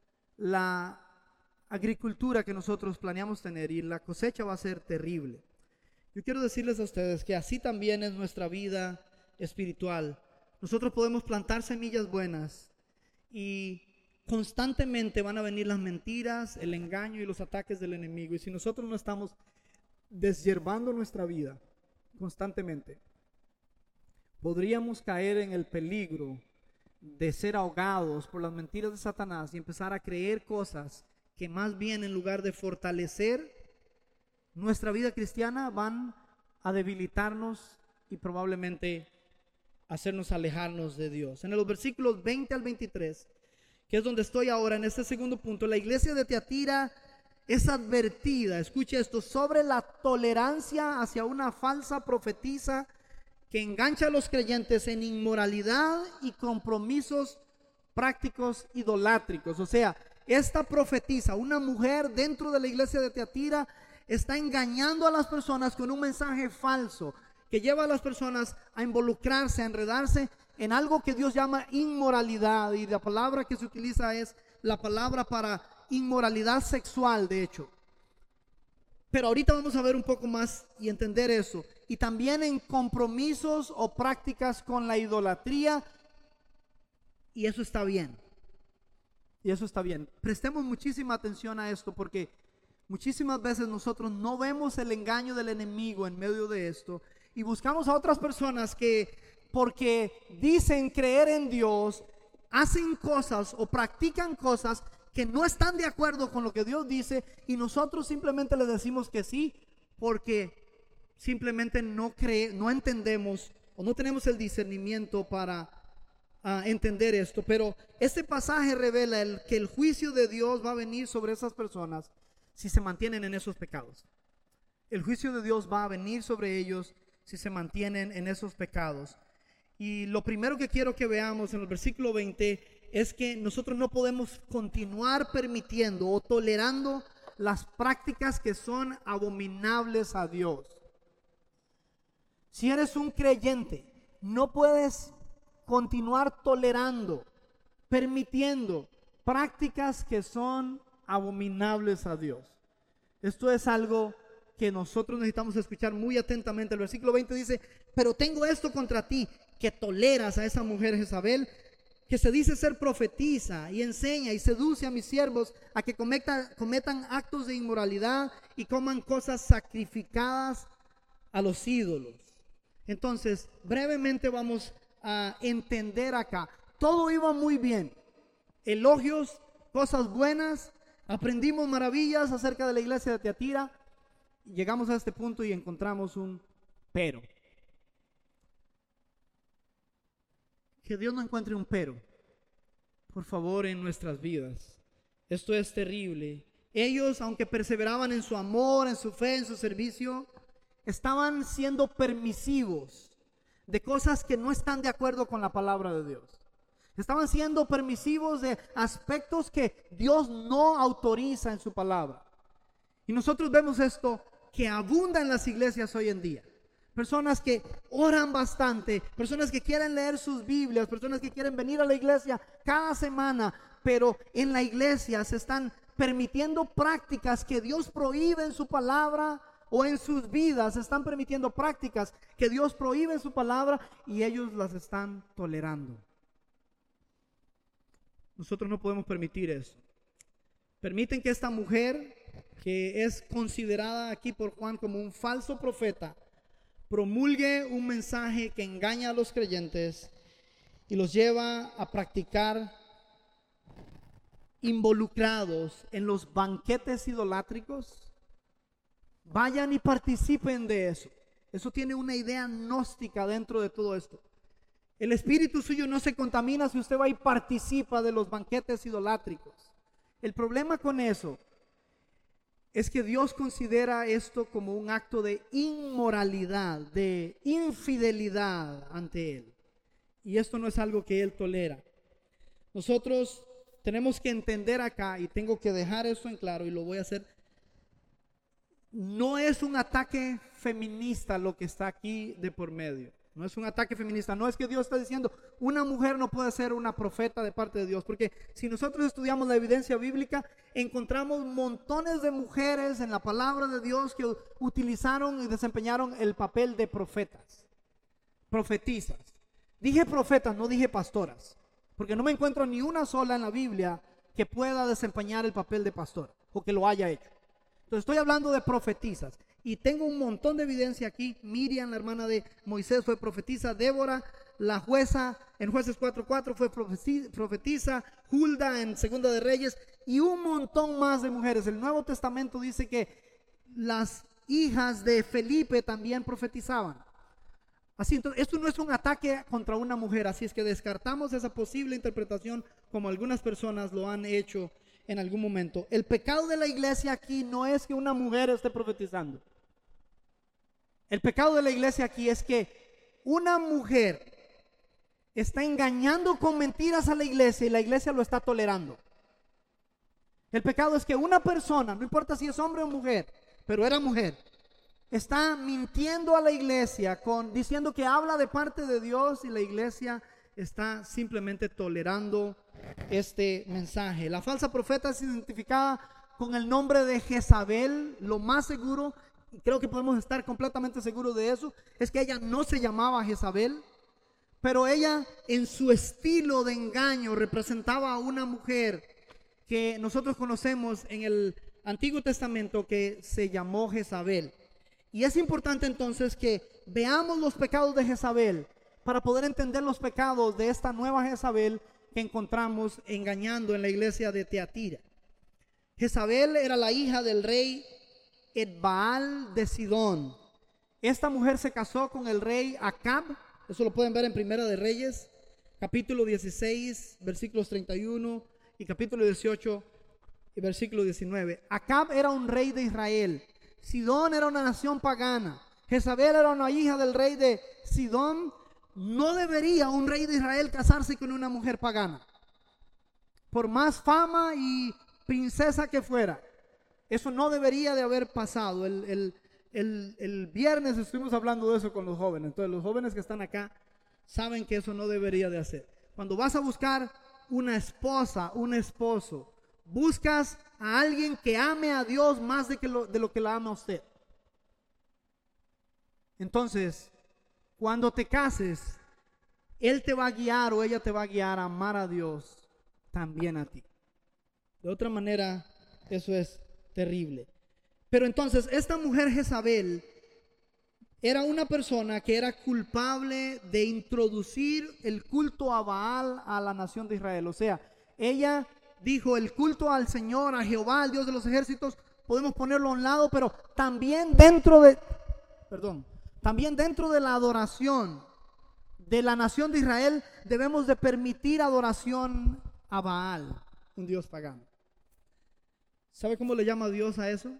Speaker 1: la agricultura que nosotros planeamos tener, y la cosecha va a ser terrible. Yo quiero decirles a ustedes que así también es nuestra vida espiritual. Nosotros podemos plantar semillas buenas y constantemente van a venir las mentiras, el engaño y los ataques del enemigo. Y si nosotros no estamos deshierbando nuestra vida constantemente, podríamos caer en el peligro de ser ahogados por las mentiras de Satanás y empezar a creer cosas que más bien, en lugar de fortalecer nuestra vida cristiana, van a debilitarnos y probablemente hacernos alejarnos de Dios. En los versículos veinte al veintitrés, que es donde estoy ahora en este segundo punto, la iglesia de Tiatira es advertida, escuche esto, sobre la tolerancia hacia una falsa profetisa que engancha a los creyentes en inmoralidad y compromisos prácticos idolátricos. O sea, esta profetisa, una mujer dentro de la iglesia de Tiatira, está engañando a las personas con un mensaje falso que lleva a las personas a involucrarse, a enredarse en algo que Dios llama inmoralidad, y la palabra que se utiliza es la palabra para inmoralidad sexual, de hecho. Pero ahorita vamos a ver un poco más y entender eso. Y también en compromisos o prácticas con la idolatría, y eso está bien. Y eso está bien. Prestemos muchísima atención a esto, porque muchísimas veces nosotros no vemos el engaño del enemigo en medio de esto, y buscamos a otras personas que, porque dicen creer en Dios, hacen cosas o practican cosas que no están de acuerdo con lo que Dios dice, y nosotros simplemente les decimos que sí, porque simplemente no cree, no entendemos o no tenemos el discernimiento para uh, entender esto. Pero este pasaje revela el, que el juicio de Dios va a venir sobre esas personas si se mantienen en esos pecados. El juicio de Dios va a venir sobre ellos si se mantienen en esos pecados. Y lo primero que quiero que veamos en el versículo veinte es que nosotros no podemos continuar permitiendo o tolerando las prácticas que son abominables a Dios. Si eres un creyente, no puedes continuar tolerando, permitiendo prácticas que son abominables a Dios. Esto es algo que nosotros necesitamos escuchar muy atentamente. El versículo veinte dice: pero tengo esto contra ti, que toleras a esa mujer Jezabel, que se dice ser profetisa, y enseña y seduce a mis siervos a que cometa, cometan actos de inmoralidad y coman cosas sacrificadas a los ídolos. Entonces, brevemente vamos a entender acá. Todo iba muy bien, elogios, cosas buenas, aprendimos maravillas acerca de la iglesia de Tiatira. Llegamos a este punto y encontramos un pero. Que Dios no encuentre un pero, por favor, en nuestras vidas. Esto es terrible. Ellos, aunque perseveraban en su amor, en su fe, en su servicio, estaban siendo permisivos de cosas que no están de acuerdo con la palabra de Dios. Estaban siendo permisivos de aspectos que Dios no autoriza en su palabra. Y nosotros vemos esto que abunda en las iglesias hoy en día. Personas que oran bastante, personas que quieren leer sus Biblias, personas que quieren venir a la iglesia cada semana, pero en la iglesia se están permitiendo prácticas que Dios prohíbe en su palabra, o en sus vidas se están permitiendo prácticas que Dios prohíbe en su palabra, y ellos las están tolerando. Nosotros no podemos permitir eso. Permiten que esta mujer, que es considerada aquí por Juan como un falso profeta, promulgue un mensaje que engaña a los creyentes y los lleva a practicar involucrados en los banquetes idolátricos. Vayan y participen de eso. Eso tiene una idea gnóstica dentro de todo esto. El espíritu suyo no se contamina si usted va y participa de los banquetes idolátricos. El problema con eso es que Dios considera esto como un acto de inmoralidad, de infidelidad ante Él. Y esto no es algo que Él tolera. Nosotros tenemos que entender acá, y tengo que dejar esto en claro, y lo voy a hacer. No es un ataque feminista lo que está aquí de por medio. No es un ataque feminista. No es que Dios está diciendo una mujer no puede ser una profeta de parte de Dios. Porque si nosotros estudiamos la evidencia bíblica, encontramos montones de mujeres en la palabra de Dios que utilizaron y desempeñaron el papel de profetas, profetisas. Dije profetas, no dije pastoras, porque no me encuentro ni una sola en la Biblia que pueda desempeñar el papel de pastor o que lo haya hecho. Entonces estoy hablando de profetisas. Y tengo un montón de evidencia aquí. Miriam, la hermana de Moisés, fue profetisa. Débora, la jueza, en Jueces cuatro cuatro fue profetisa. Hulda en Segunda de Reyes. Y un montón más de mujeres. El Nuevo Testamento dice que las hijas de Felipe también profetizaban. Así, entonces, esto no es un ataque contra una mujer. Así es que descartamos esa posible interpretación como algunas personas lo han hecho en algún momento. El pecado de la iglesia aquí no es que una mujer esté profetizando. El pecado de la iglesia aquí es que una mujer está engañando con mentiras a la iglesia y la iglesia lo está tolerando. El pecado es que una persona, no importa si es hombre o mujer, pero era mujer, está mintiendo a la iglesia con, diciendo que habla de parte de Dios y la iglesia está simplemente tolerando este mensaje. La falsa profeta es identificada con el nombre de Jezabel. Lo más seguro, y creo que podemos estar completamente seguros de eso, es que ella no se llamaba Jezabel, pero ella en su estilo de engaño representaba a una mujer que nosotros conocemos en el Antiguo Testamento que se llamó Jezabel. Y es importante entonces que veamos los pecados de Jezabel para poder entender los pecados de esta nueva Jezabel que encontramos engañando en la iglesia de Teatira. Jezabel era la hija del rey Etbaal de Sidón. Esta mujer se casó con el rey Acab. Eso lo pueden ver en Primera de Reyes, capítulo dieciséis, versículos treinta y uno, y capítulo dieciocho y versículo diecinueve. Acab era un rey de Israel. Sidón era una nación pagana. Jezabel era una hija del rey de Sidón. No debería un rey de Israel casarse con una mujer pagana, por más fama y princesa que fuera. Eso no debería de haber pasado. El, el, el, el viernes estuvimos hablando de eso con los jóvenes. Entonces los jóvenes que están acá saben que eso no debería de hacer. Cuando vas a buscar una esposa, un esposo, buscas a alguien que ame a Dios más de, que lo, de lo que la ama a usted. Entonces, cuando te cases, Él te va a guiar o ella te va a guiar a amar a Dios también a ti. De otra manera, eso es terrible. Pero entonces, esta mujer Jezabel era una persona que era culpable de introducir el culto a Baal a la nación de Israel. O sea, ella dijo: el culto al Señor, a Jehová, al Dios de los ejércitos, podemos ponerlo a un lado, pero también dentro de, perdón, también dentro de la adoración de la nación de Israel debemos de permitir adoración a Baal, un dios pagano. ¿Sabe cómo le llama Dios a eso?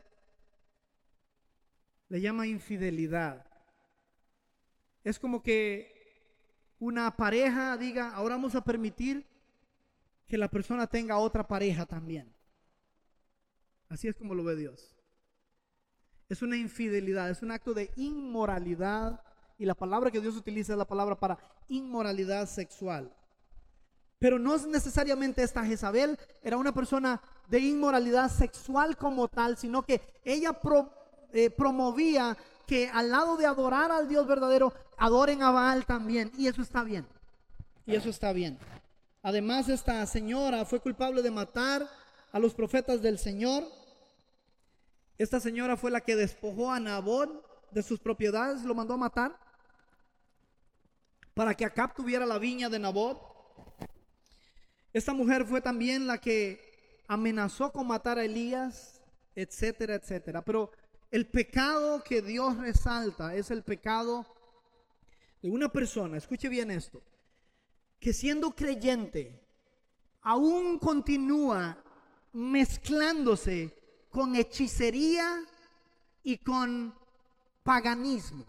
Speaker 1: Le llama infidelidad. Es como que una pareja diga: ahora vamos a permitir que la persona tenga otra pareja también. Así es como lo ve Dios. Es una infidelidad, es un acto de inmoralidad, y la palabra que Dios utiliza es la palabra para inmoralidad sexual. Pero no es necesariamente esta Jezabel era una persona de inmoralidad sexual como tal, sino que ella pro, eh, promovía que al lado de adorar al Dios verdadero, adoren a Baal también, y eso está bien. Y eso está bien. Además, esta señora fue culpable de matar a los profetas del Señor. Esta señora fue la que despojó a Nabot de sus propiedades, lo mandó a matar para que Acab tuviera la viña de Nabot. Esta mujer fue también la que amenazó con matar a Elías, etcétera, etcétera. Pero el pecado que Dios resalta es el pecado de una persona, escuche bien esto, que siendo creyente aún continúa mezclándose con hechicería y con paganismo.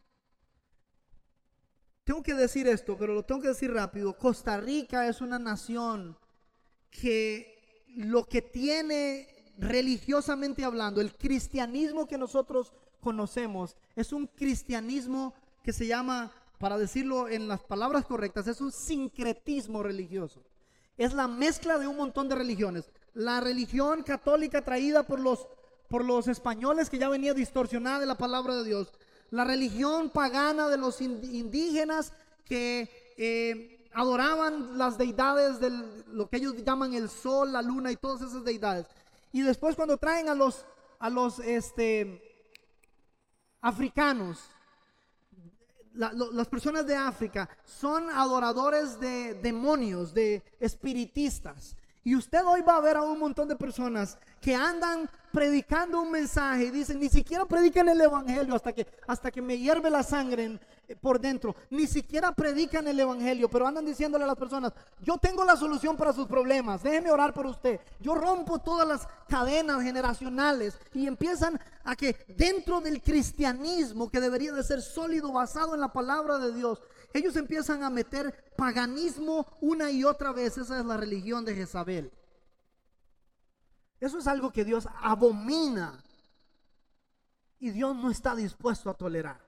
Speaker 1: Tengo que decir esto, pero lo tengo que decir rápido. Costa Rica es una nación que lo que tiene religiosamente hablando, el cristianismo que nosotros conocemos, es un cristianismo que se llama, para decirlo en las palabras correctas, es un sincretismo religioso. Es la mezcla de un montón de religiones. La religión católica traída por los, por los españoles, que ya venía distorsionada de la palabra de Dios. La religión pagana de los indígenas que eh, adoraban las deidades de lo que ellos llaman el sol, la luna y todas esas deidades. Y después cuando traen a los, a los este, africanos, La, lo, las personas de África son adoradores de demonios, de espiritistas. Y usted hoy va a ver a un montón de personas que andan predicando un mensaje y dicen, ni siquiera predican el evangelio hasta que, hasta que me hierve la sangre en, eh, por dentro. Ni siquiera predican el evangelio, pero andan diciéndole a las personas, yo tengo la solución para sus problemas, déjeme orar por usted. Yo rompo todas las cadenas generacionales. Y empiezan a que dentro del cristianismo, que debería de ser sólido, basado en la palabra de Dios, ellos empiezan a meter paganismo una y otra vez. Esa es la religión de Jezabel. Eso es algo que Dios abomina y Dios no está dispuesto a tolerar.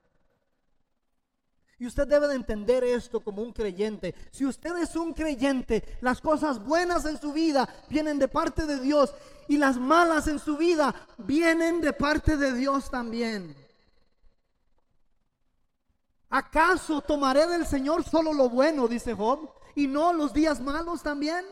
Speaker 1: Y usted debe de entender esto como un creyente. Si usted es un creyente, las cosas buenas en su vida vienen de parte de Dios y las malas en su vida vienen de parte de Dios también. ¿Acaso tomaré del Señor solo lo bueno, dice Job, y no los días malos también?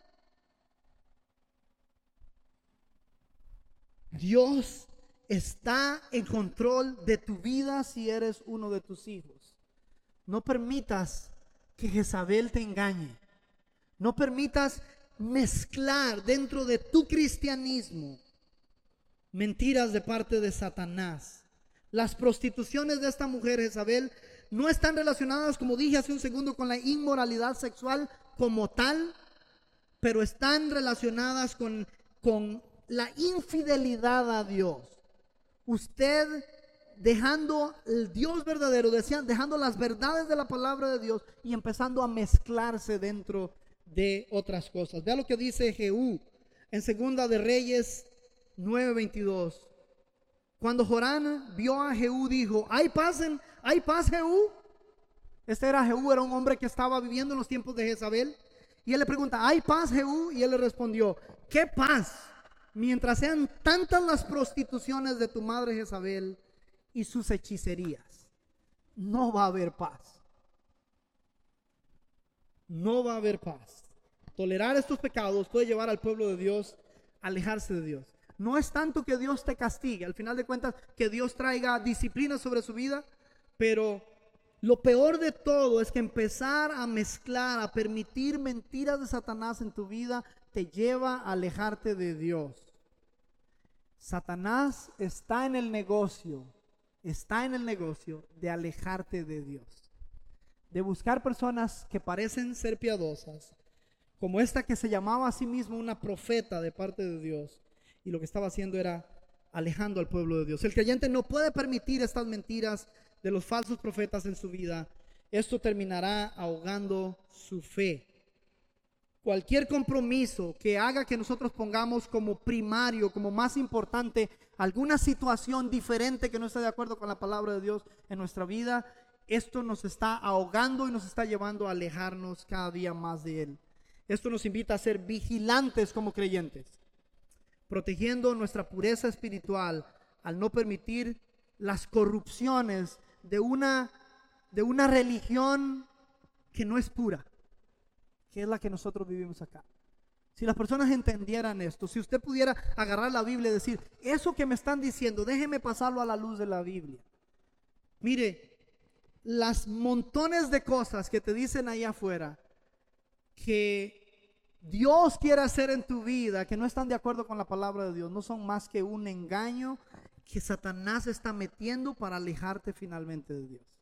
Speaker 1: Dios está en control de tu vida si eres uno de tus hijos. No permitas que Jezabel te engañe. No permitas mezclar dentro de tu cristianismo mentiras de parte de Satanás. Las prostituciones de esta mujer Jezabel no están relacionadas, como dije hace un segundo, con la inmoralidad sexual como tal, pero están relacionadas con, con la infidelidad a Dios. Usted dejando el Dios verdadero, decían, dejando las verdades de la palabra de Dios y empezando a mezclarse dentro de otras cosas. Vea lo que dice Jehú en Segunda de Reyes nueve veintidós. Cuando Joram vio a Jehú, dijo, ¿hay paz en, hay paz, Jehú? Este era Jehú, era un hombre que estaba viviendo en los tiempos de Jezabel. Y él le pregunta, ¿hay paz, Jehú? Y él le respondió, ¿qué paz? Mientras sean tantas las prostituciones de tu madre Jezabel y sus hechicerías, no va a haber paz. No va a haber paz. Tolerar estos pecados puede llevar al pueblo de Dios a alejarse de Dios. No es tanto que Dios te castigue, al final de cuentas que Dios traiga disciplina sobre su vida, pero lo peor de todo es que empezar a mezclar, a permitir mentiras de Satanás en tu vida te lleva a alejarte de Dios. Satanás está en el negocio, está en el negocio de alejarte de Dios, de buscar personas que parecen ser piadosas, como esta que se llamaba a sí misma una profeta de parte de Dios, y lo que estaba haciendo era alejando al pueblo de Dios. El creyente no puede permitir estas mentiras de los falsos profetas en su vida. Esto terminará ahogando su fe. Cualquier compromiso que haga que nosotros pongamos como primario, como más importante, alguna situación diferente que no esté de acuerdo con la palabra de Dios en nuestra vida, esto nos está ahogando y nos está llevando a alejarnos cada día más de Él. Esto nos invita a ser vigilantes como creyentes, protegiendo nuestra pureza espiritual al no permitir las corrupciones de una, de una religión que no es pura, que es la que nosotros vivimos acá. Si las personas entendieran esto, si usted pudiera agarrar la Biblia y decir, eso que me están diciendo, déjeme pasarlo a la luz de la Biblia. Mire, las montones de cosas que te dicen allá afuera que Dios quiere hacer en tu vida, que no están de acuerdo con la palabra de Dios, no son más que un engaño que Satanás está metiendo para alejarte finalmente de Dios.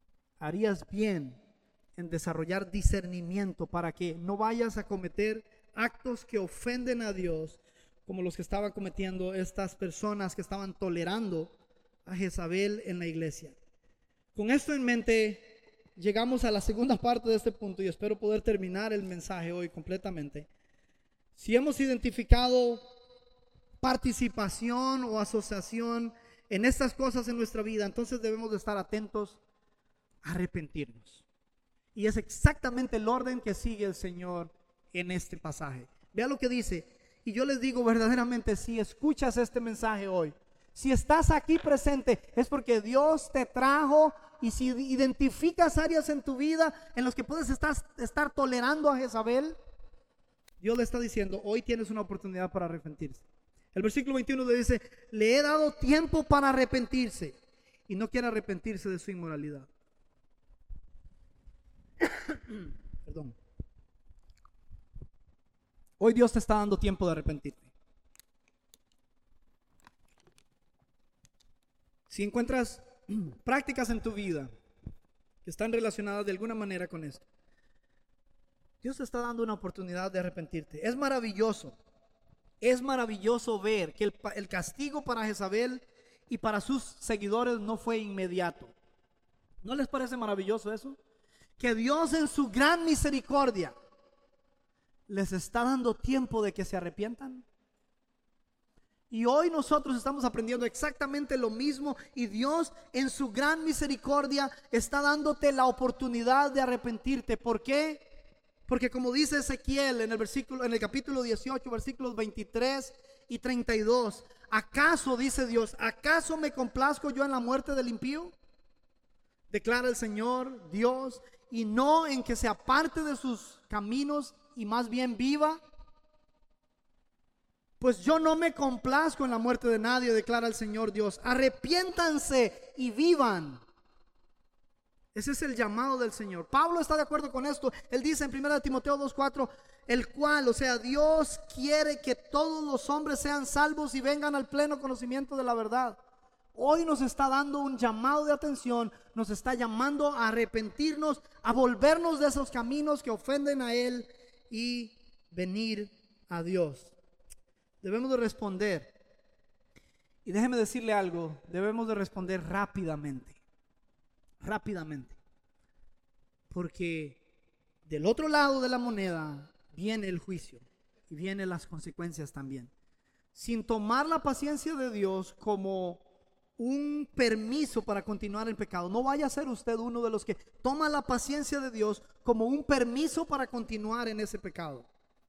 Speaker 1: Harías bien en desarrollar discernimiento para que no vayas a cometer actos que ofenden a Dios, como los que estaban cometiendo estas personas que estaban tolerando a Jezabel en la iglesia. Con esto en mente, llegamos a la segunda parte de este punto y espero poder terminar el mensaje hoy completamente. Si hemos identificado participación o asociación en estas cosas en nuestra vida, entonces debemos de estar atentos a arrepentirnos. Y es exactamente el orden que sigue el Señor en este pasaje. Vea lo que dice. Y yo les digo verdaderamente, si escuchas este mensaje hoy, si estás aquí presente, es porque Dios te trajo. Y si identificas áreas en tu vida en las que puedes estar, estar tolerando a Jezabel, Dios le está diciendo, hoy tienes una oportunidad para arrepentirse. El versículo veintiuno le dice, le he dado tiempo para arrepentirse, y no quiere arrepentirse de su inmoralidad. Perdón. Hoy Dios te está dando tiempo de arrepentirte. Si encuentras prácticas en tu vida que están relacionadas de alguna manera con esto, Dios te está dando una oportunidad de arrepentirte. Es maravilloso, es maravilloso ver que el, el castigo para Jezabel y para sus seguidores no fue inmediato. ¿No les parece maravilloso eso? Que Dios en su gran misericordia les está dando tiempo de que se arrepientan. Y hoy nosotros estamos aprendiendo exactamente lo mismo, y Dios en su gran misericordia está dándote la oportunidad de arrepentirte. ¿Por qué? Porque como dice Ezequiel en el versículo, en el capítulo dieciocho, versículos veintitrés y treinta y dos, ¿acaso, dice Dios, acaso me complazco yo en la muerte del impío? Declara el Señor Dios, y no en que se aparte de sus caminos y más bien viva. Pues yo no me complazco en la muerte de nadie, declara el Señor Dios. Arrepiéntanse y vivan. Ese es el llamado del Señor. Pablo está de acuerdo con esto. Él dice en primera de Timoteo dos cuatro, el cual, o sea, Dios quiere que todos los hombres sean salvos y vengan al pleno conocimiento de la verdad. Hoy nos está dando un llamado de atención, nos está llamando a arrepentirnos, a volvernos de esos caminos que ofenden a Él y venir a Dios. Debemos de responder, y déjeme decirle algo, debemos de responder rápidamente, rápidamente, porque del otro lado de la moneda viene el juicio y vienen las consecuencias también. Sin tomar la paciencia de Dios como un permiso para continuar en pecado, no vaya a ser usted uno de los que toma la paciencia de Dios como un permiso para continuar en ese pecado.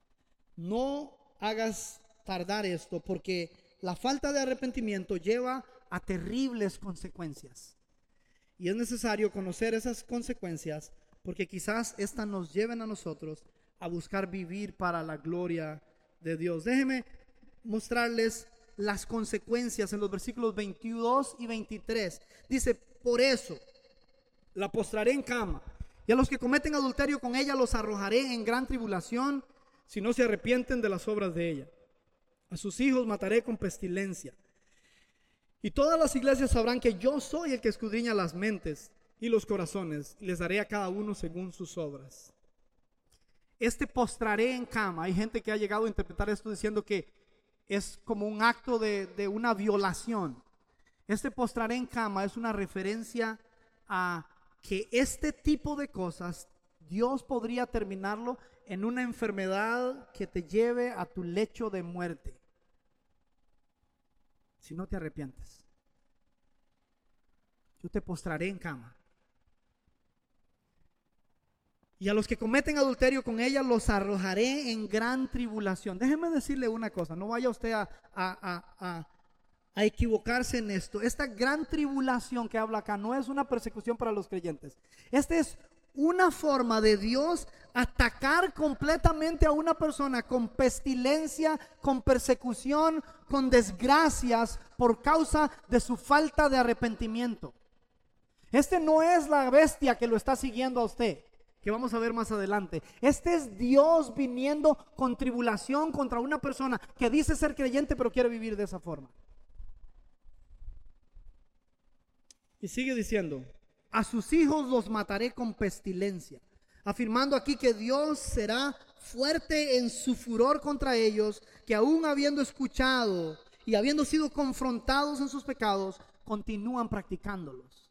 Speaker 1: No hagas tardar esto, porque la falta de arrepentimiento lleva a terribles consecuencias, y es necesario conocer esas consecuencias, porque quizás estas nos lleven a nosotros a buscar vivir para la gloria de Dios. Déjenme mostrarles las consecuencias en los versículos veintidós y veintitrés. Dice, por eso la postraré en cama, y a los que cometen adulterio con ella los arrojaré en gran tribulación, si no se arrepienten de las obras de ella. A sus hijos mataré con pestilencia. Y todas las iglesias sabrán que yo soy el que escudriña las mentes y los corazones, y les daré a cada uno según sus obras. Este postraré en cama, hay gente que ha llegado a interpretar esto diciendo que es como un acto de, de una violación. Este postraré en cama es una referencia a que este tipo de cosas Dios podría terminarlo en una enfermedad que te lleve a tu lecho de muerte si no te arrepientes. Yo te postraré en cama. Y a los que cometen adulterio con ella los arrojaré en gran tribulación. Déjeme decirle una cosa, no vaya usted a, a, a, a, a equivocarse en esto. Esta gran tribulación que habla acá no es una persecución para los creyentes. Esta es una forma de Dios atacar completamente a una persona con pestilencia, con persecución, con desgracias por causa de su falta de arrepentimiento. Este no es la bestia que lo está siguiendo a usted, que vamos a ver más adelante. Este es Dios viniendo con tribulación contra una persona que dice ser creyente pero quiere vivir de esa forma. Y sigue diciendo, a sus hijos los mataré con pestilencia, afirmando aquí que Dios será fuerte en su furor contra ellos, que aún habiendo escuchado y habiendo sido confrontados en sus pecados, continúan practicándolos.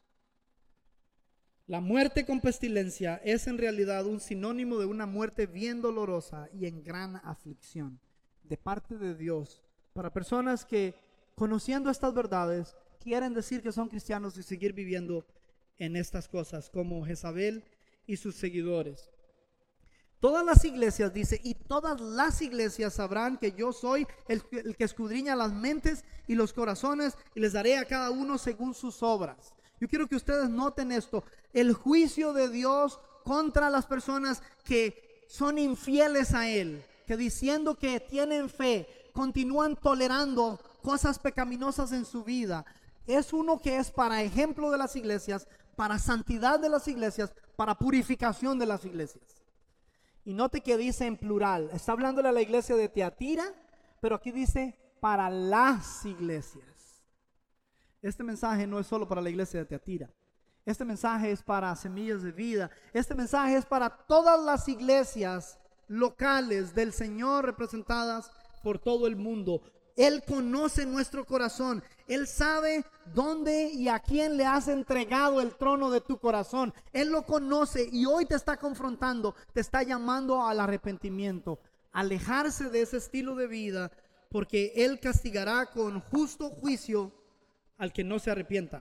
Speaker 1: La muerte con pestilencia es en realidad un sinónimo de una muerte bien dolorosa y en gran aflicción de parte de Dios para personas que, conociendo estas verdades, quieren decir que son cristianos y seguir viviendo en estas cosas, como Jezabel y sus seguidores. Todas las iglesias, dice, y todas las iglesias sabrán que yo soy el, el que escudriña las mentes y los corazones, y les daré a cada uno según sus obras. Yo quiero que ustedes noten esto: el juicio de Dios contra las personas que son infieles a Él, que diciendo que tienen fe, continúan tolerando cosas pecaminosas en su vida. Es uno que es para ejemplo de las iglesias, para santidad de las iglesias, para purificación de las iglesias. Y note que dice en plural, está hablándole a la iglesia de Tiatira, pero aquí dice para las iglesias. Este mensaje no es solo para la iglesia de Tiatira. Este mensaje es para Semillas de Vida. Este mensaje es para todas las iglesias locales del Señor representadas por todo el mundo. Él conoce nuestro corazón. Él sabe dónde y a quién le has entregado el trono de tu corazón. Él lo conoce y hoy te está confrontando, te está llamando al arrepentimiento, alejarse de ese estilo de vida, porque Él castigará con justo juicio al que no se arrepienta.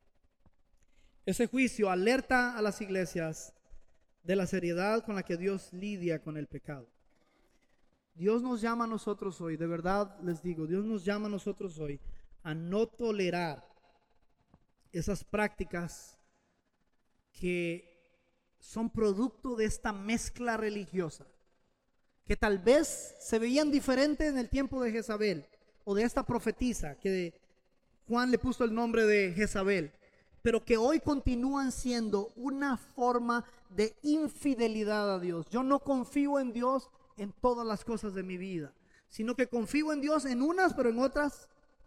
Speaker 1: Ese juicio alerta a las iglesias de la seriedad con la que Dios lidia con el pecado. Dios nos llama a nosotros hoy, de verdad les digo, Dios nos llama a nosotros hoy a no tolerar esas prácticas que son producto de esta mezcla religiosa, que tal vez se veían diferentes en el tiempo de Jezabel o de esta profetisa que Juan le puso el nombre de Jezabel, pero que hoy continúan siendo una forma de infidelidad a Dios. Yo no confío en Dios en todas las cosas de mi vida, sino que confío en Dios en unas, pero en otras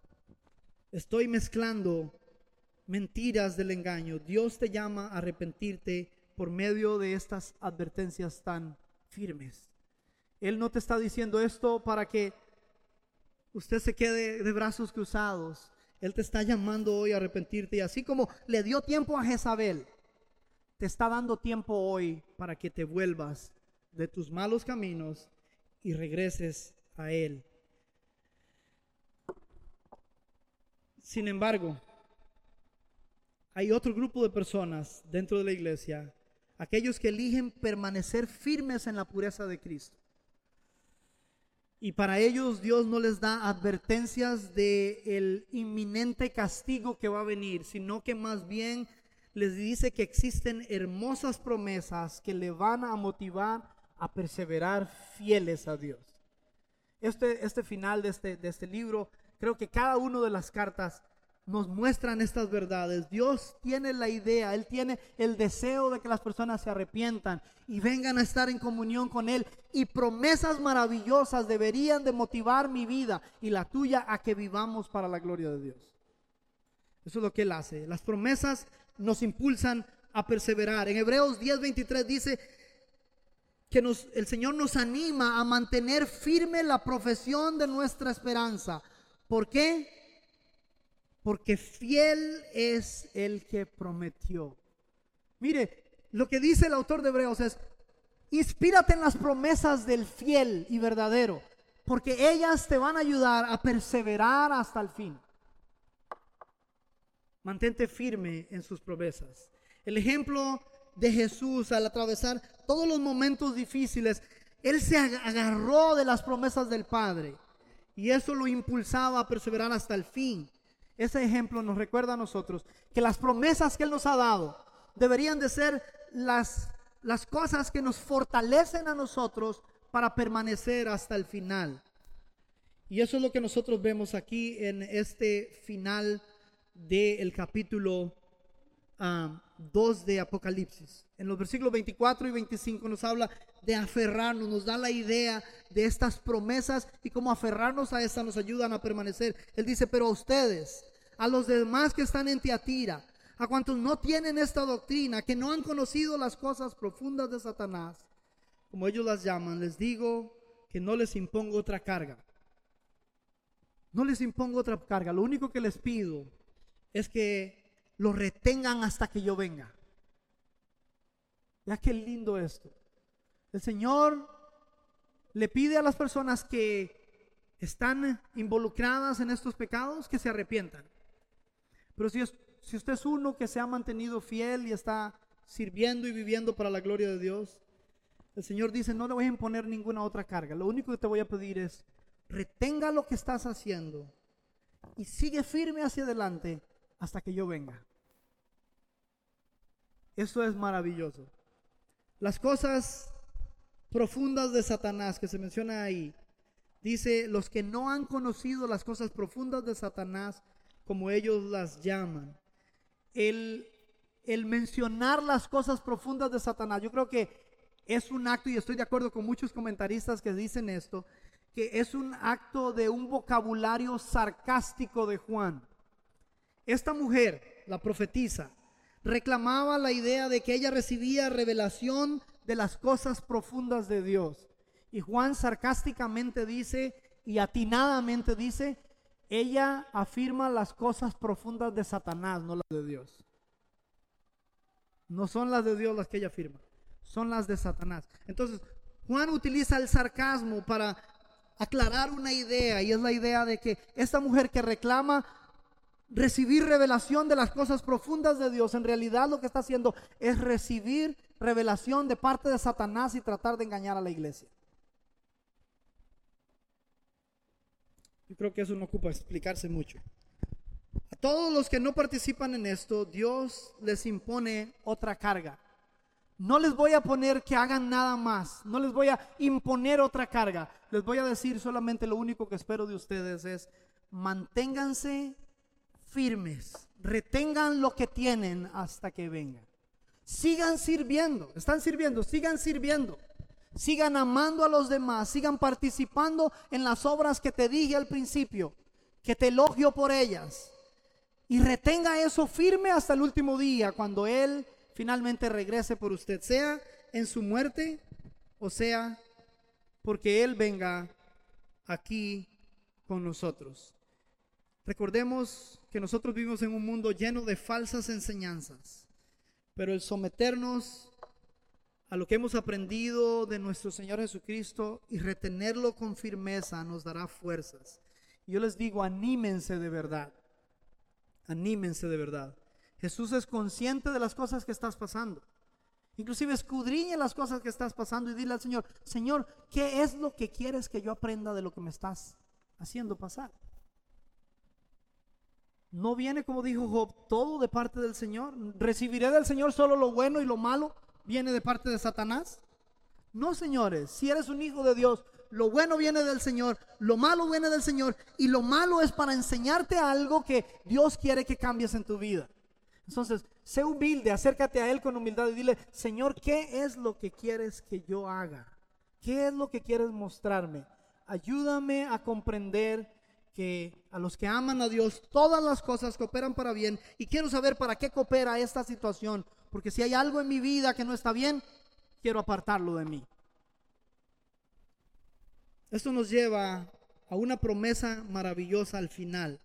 Speaker 1: estoy mezclando mentiras del engaño. Dios te llama a arrepentirte por medio de estas advertencias tan firmes. Él no te está diciendo esto para que usted se quede de brazos cruzados. Él te está llamando hoy a arrepentirte, y así como le dio tiempo a Jezabel, te está dando tiempo hoy para que te vuelvas de tus malos caminos y regreses a Él. Sin embargo, hay otro grupo de personas dentro de la iglesia, aquellos que eligen permanecer firmes en la pureza de Cristo. Y para ellos Dios no les da advertencias de el inminente castigo que va a venir, sino que más bien les dice que existen hermosas promesas que le van a motivar a perseverar fieles a Dios. Este, este final de este, de este libro, creo que cada una de las cartas nos muestran estas verdades. Dios tiene la idea, Él tiene el deseo de que las personas se arrepientan y vengan a estar en comunión con Él, y promesas maravillosas deberían de motivar mi vida y la tuya a que vivamos para la gloria de Dios. Eso es lo que Él hace. Las promesas nos impulsan a perseverar. En Hebreos diez veintitrés dice que nos, el Señor nos anima a mantener firme la profesión de nuestra esperanza. ¿Por qué? Porque fiel es el que prometió. Mire, lo que dice el autor de Hebreos es: inspírate en las promesas del fiel y verdadero, porque ellas te van a ayudar a perseverar hasta el fin. Mantente firme en sus promesas. El ejemplo de Jesús al atravesar todos los momentos difíciles, Él se agarró de las promesas del Padre, y eso lo impulsaba a perseverar hasta el fin. Ese ejemplo nos recuerda a nosotros que las promesas que Él nos ha dado deberían de ser las, las cosas que nos fortalecen a nosotros para permanecer hasta el final. Y eso es lo que nosotros vemos aquí en este final del capítulo uh, dos de Apocalipsis. En los versículos veinticuatro y veinticinco nos habla de aferrarnos, nos da la idea de estas promesas y cómo aferrarnos a estas nos ayudan a permanecer. Él dice: pero a ustedes, a los demás que están en Tiatira, a cuantos no tienen esta doctrina, que no han conocido las cosas profundas de Satanás, como ellos las llaman, les digo que no les impongo otra carga. No les impongo otra carga. Lo único que les pido es que lo retengan hasta que yo venga. Ya qué lindo esto. El Señor le pide a las personas que están involucradas en estos pecados que se arrepientan. Pero si, es, si usted es uno que se ha mantenido fiel y está sirviendo y viviendo para la gloria de Dios, el Señor dice: no le voy a imponer ninguna otra carga. Lo único que te voy a pedir es: retenga lo que estás haciendo y sigue firme hacia adelante hasta que yo venga. Eso es maravilloso. Las cosas profundas de Satanás que se menciona ahí, dice: los que no han conocido las cosas profundas de Satanás, como ellos las llaman. El, el mencionar las cosas profundas de Satanás, yo creo que es un acto, y estoy de acuerdo con muchos comentaristas que dicen esto, que es un acto de un vocabulario sarcástico de Juan. Esta mujer, la profetisa, reclamaba la idea de que ella recibía revelación de las cosas profundas de Dios. Y Juan sarcásticamente dice, y atinadamente dice, ella afirma las cosas profundas de Satanás, no las de Dios. No son las de Dios las que ella afirma, son las de Satanás. Entonces, Juan utiliza el sarcasmo para aclarar una idea, y es la idea de que esta mujer que reclama recibir revelación de las cosas profundas de Dios, en realidad lo que está haciendo es recibir revelación de parte de Satanás y tratar de engañar a la iglesia. Yo creo que eso no ocupa explicarse mucho. A todos los que no participan en esto, Dios les impone otra carga. No les voy a poner que hagan nada más, no les voy a imponer otra carga. Les voy a decir solamente lo único que espero de ustedes es: manténganse firmes, retengan lo que tienen hasta que venga. Sigan sirviendo, están sirviendo, sigan sirviendo. Sigan amando a los demás, sigan participando en las obras que te dije al principio, que te elogio por ellas. Y retenga eso firme hasta el último día, cuando Él finalmente regrese por usted, sea en su muerte o sea porque Él venga aquí con nosotros. Recordemos que nosotros vivimos en un mundo lleno de falsas enseñanzas, pero el someternos a lo que hemos aprendido de nuestro Señor Jesucristo y retenerlo con firmeza nos dará fuerzas. Yo les digo, anímense de verdad, anímense de verdad. Jesús es consciente de las cosas que estás pasando. Inclusive escudriñe las cosas que estás pasando y dile al Señor: Señor, ¿qué es lo que quieres que yo aprenda de lo que me estás haciendo pasar? No viene, como dijo Job, todo de parte del Señor. ¿Recibiré del Señor solo lo bueno y lo malo viene de parte de Satanás? No, señores, si eres un hijo de Dios, lo bueno viene del Señor, lo malo viene del Señor, y lo malo es para enseñarte algo que Dios quiere que cambies en tu vida. Entonces, sé humilde, acércate a Él con humildad y dile: Señor, ¿qué es lo que quieres que yo haga? ¿Qué es lo que quieres mostrarme? Ayúdame a comprender que a los que aman a Dios todas las cosas cooperan para bien, y quiero saber para qué coopera esta situación, porque si hay algo en mi vida que no está bien, quiero apartarlo de mí. Esto nos lleva a una promesa maravillosa al final.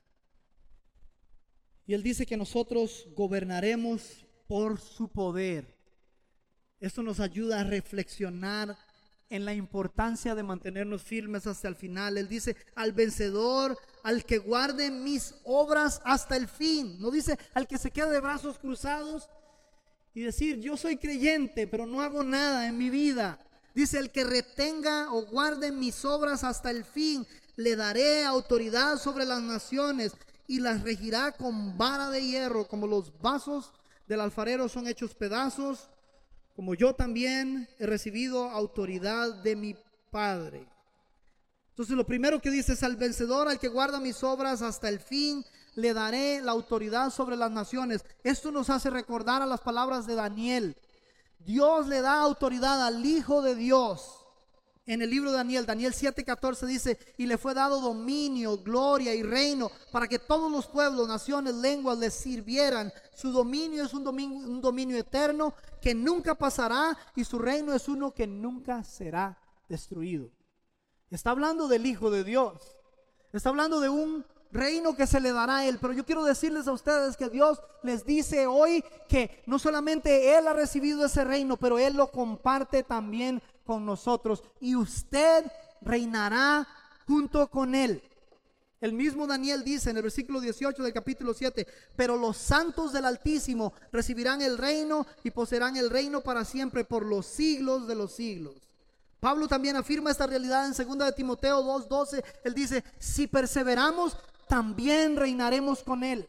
Speaker 1: Y Él dice que nosotros gobernaremos por su poder. Esto nos ayuda a reflexionar en la importancia de mantenernos firmes hasta el final. Él dice: al vencedor, al que guarde mis obras hasta el fin. No dice al que se quede de brazos cruzados y decir: yo soy creyente, pero no hago nada en mi vida. Dice: el que retenga o guarde mis obras hasta el fin, le daré autoridad sobre las naciones y las regirá con vara de hierro. Como los vasos del alfarero son hechos pedazos, como yo también he recibido autoridad de mi Padre. Entonces, lo primero que dice es: al vencedor, al que guarda mis obras hasta el fin, le daré la autoridad sobre las naciones. Esto nos hace recordar a las palabras de Daniel. Dios le da autoridad al Hijo de Dios en el libro de Daniel, Daniel siete catorce dice: y le fue dado dominio, gloria y reino para que todos los pueblos, naciones, lenguas le sirvieran. Su dominio es un dominio, un dominio eterno que nunca pasará, y su reino es uno que nunca será destruido. Está hablando del Hijo de Dios. Está hablando de un reino que se le dará a Él. Pero yo quiero decirles a ustedes que Dios les dice hoy que no solamente Él ha recibido ese reino, pero Él lo comparte también con nosotros, y usted reinará junto con Él. El mismo Daniel dice en el versículo dieciocho del capítulo siete: pero los santos del Altísimo recibirán el reino y poseerán el reino para siempre, por los siglos de los siglos. Pablo también afirma esta realidad en segunda de Timoteo dos doce. Él dice: si perseveramos, también reinaremos con Él.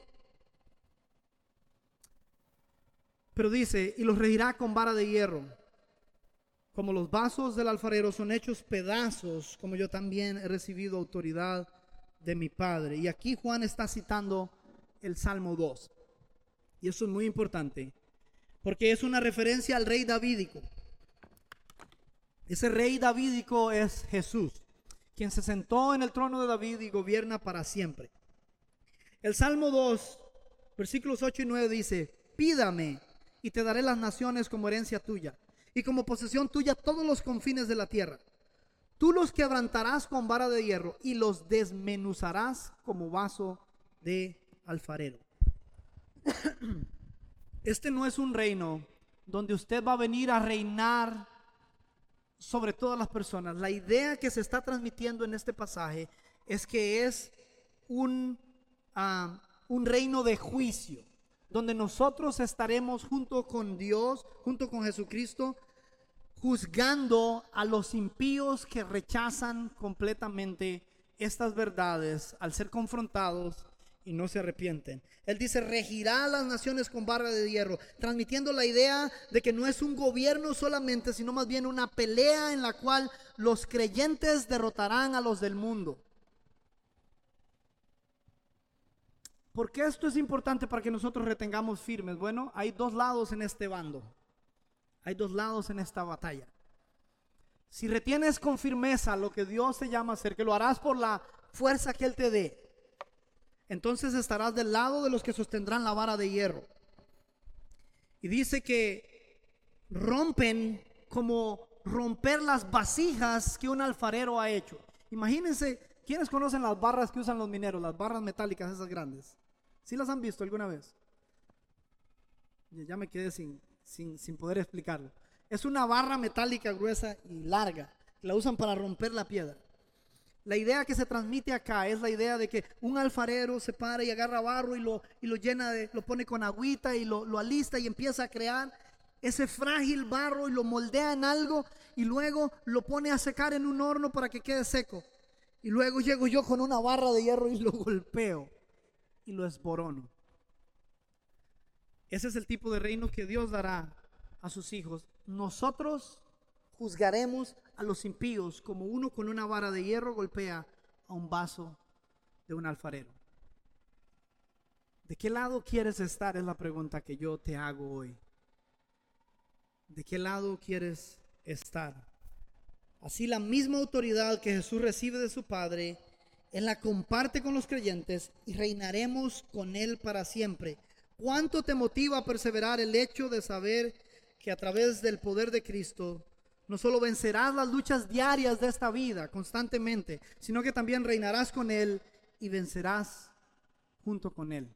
Speaker 1: Pero dice: y los regirá con vara de hierro, como los vasos del alfarero son hechos pedazos, como yo también he recibido autoridad de mi Padre. Y aquí Juan está citando el Salmo dos. Y eso es muy importante, porque es una referencia al rey davídico. Ese rey davídico es Jesús, quien se sentó en el trono de David y gobierna para siempre. El Salmo dos, versículos ocho y nueve dice: pídame y te daré las naciones como herencia tuya, y como posesión tuya todos los confines de la tierra. Tú los quebrantarás con vara de hierro y los desmenuzarás como vaso de alfarero. Este no es un reino donde usted va a venir a reinar sobre todas las personas. La idea que se está transmitiendo en este pasaje es que es un, uh, un reino de juicio, donde nosotros estaremos junto con Dios, junto con Jesucristo, juzgando a los impíos que rechazan completamente estas verdades al ser confrontados y no se arrepienten. Él dice: regirá a las naciones con vara de hierro, transmitiendo la idea de que no es un gobierno solamente, sino más bien una pelea en la cual los creyentes derrotarán a los del mundo. ¿Por qué esto es importante para que nosotros retengamos firmes? Bueno, hay dos lados en este bando. Hay dos lados en esta batalla. Si retienes con firmeza lo que Dios te llama a hacer, que lo harás por la fuerza que Él te dé, entonces estarás del lado de los que sostendrán la vara de hierro. Y dice que rompen como romper las vasijas que un alfarero ha hecho. Imagínense, ¿quiénes conocen las barras que usan los mineros? Las barras metálicas esas grandes. ¿Sí las han visto alguna vez? Ya me quedé sin... Sin, sin poder explicarlo. Es una barra metálica gruesa y larga, la usan para romper la piedra. La idea que se transmite acá es la idea de que un alfarero se para y agarra barro y lo, y lo llena de, lo pone con agüita y lo, lo alista y empieza a crear ese frágil barro y lo moldea en algo, y luego lo pone a secar en un horno para que quede seco, y luego llego yo con una barra de hierro y lo golpeo y lo esborono. Ese es el tipo de reino que Dios dará a sus hijos. Nosotros juzgaremos a los impíos como uno con una vara de hierro golpea a un vaso de un alfarero. ¿De qué lado quieres estar? Es la pregunta que yo te hago hoy. ¿De qué lado quieres estar? Así, la misma autoridad que Jesús recibe de su Padre, Él la comparte con los creyentes y reinaremos con Él para siempre. ¿Cuánto te motiva a perseverar el hecho de saber que a través del poder de Cristo no solo vencerás las luchas diarias de esta vida constantemente, sino que también reinarás con Él y vencerás junto con Él?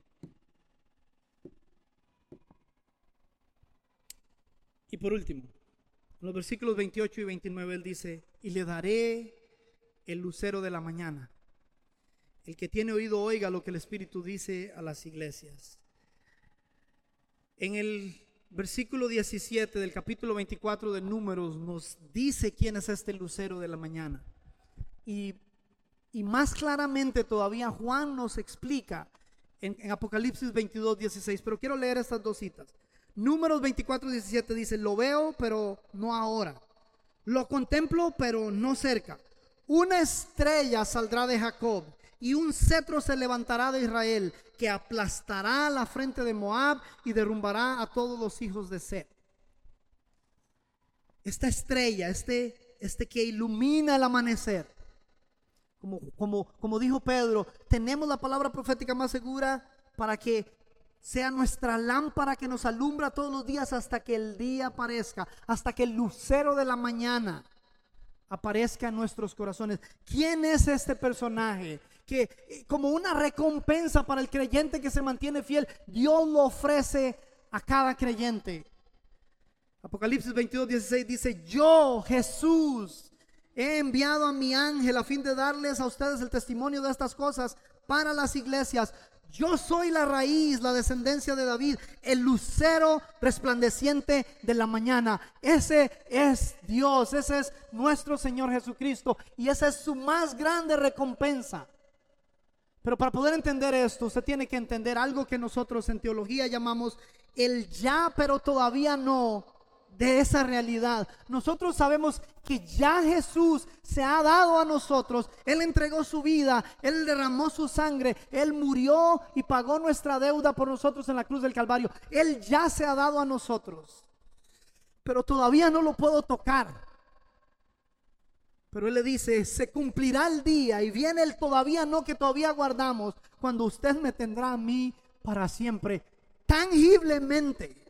Speaker 1: Y por último, en los versículos veintiocho y veintinueve Él dice: y le daré el lucero de la mañana. El que tiene oído oiga lo que el Espíritu dice a las iglesias. En el versículo diecisiete del capítulo veinticuatro de Números nos dice quién es este lucero de la mañana. Y, y más claramente todavía Juan nos explica en, en Apocalipsis veintidós, dieciséis. Pero quiero leer estas dos citas. Números veinticuatro, diecisiete dice: lo veo, pero no ahora. Lo contemplo, pero no cerca. Una estrella saldrá de Jacob y un cetro se levantará de Israel, que aplastará la frente de Moab y derrumbará a todos los hijos de Set. Esta estrella, este este que ilumina el amanecer. Como, como, como dijo Pedro, tenemos la palabra profética más segura para que sea nuestra lámpara que nos alumbra todos los días hasta que el día aparezca, hasta que el lucero de la mañana aparezca en nuestros corazones. ¿Quién es este personaje? Que como una recompensa para el creyente que se mantiene fiel, Dios lo ofrece a cada creyente. Apocalipsis veintidós, dieciséis dice: yo, Jesús, he enviado a mi ángel a fin de darles a ustedes el testimonio de estas cosas para las iglesias. Yo soy la raíz, la descendencia de David, el lucero resplandeciente de la mañana. Ese es Dios, ese es nuestro Señor Jesucristo, y esa es su más grande recompensa. Pero para poder entender esto, usted tiene que entender algo que nosotros en teología llamamos el ya pero todavía no de esa realidad. Nosotros sabemos que ya Jesús se ha dado a nosotros. Él entregó su vida, Él derramó su sangre, Él murió y pagó nuestra deuda por nosotros en la cruz del Calvario. Él ya se ha dado a nosotros, pero todavía no lo puedo tocar. Pero Él le dice: se cumplirá el día y viene el todavía no que todavía guardamos, cuando usted me tendrá a mí para siempre, tangiblemente.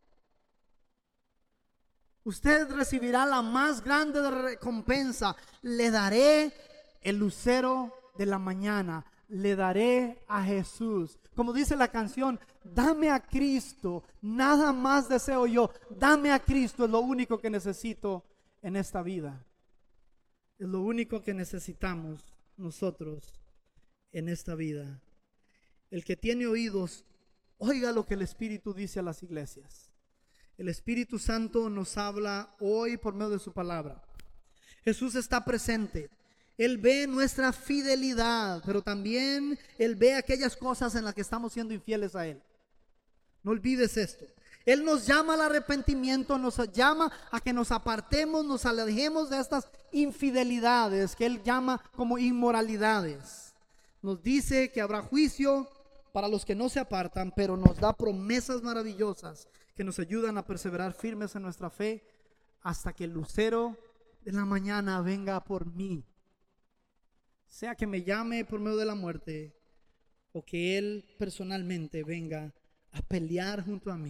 Speaker 1: Usted recibirá la más grande de recompensa. Le daré el lucero de la mañana. Le daré a Jesús. Como dice la canción, dame a Cristo, nada más deseo yo. Dame a Cristo, es lo único que necesito en esta vida. Es lo único que necesitamos nosotros en esta vida. El que tiene oídos, oiga lo que el Espíritu dice a las iglesias. El Espíritu Santo nos habla hoy por medio de su palabra. Jesús está presente. Él ve nuestra fidelidad, pero también Él ve aquellas cosas en las que estamos siendo infieles a Él. No olvides esto. Él nos llama al arrepentimiento, nos llama a que nos apartemos, nos alejemos de estas infidelidades que Él llama como inmoralidades. Nos dice que habrá juicio para los que no se apartan, pero nos da promesas maravillosas que nos ayudan a perseverar firmes en nuestra fe hasta que el lucero de la mañana venga por mí. Sea que me llame por medio de la muerte o que Él personalmente venga a pelear junto a mí.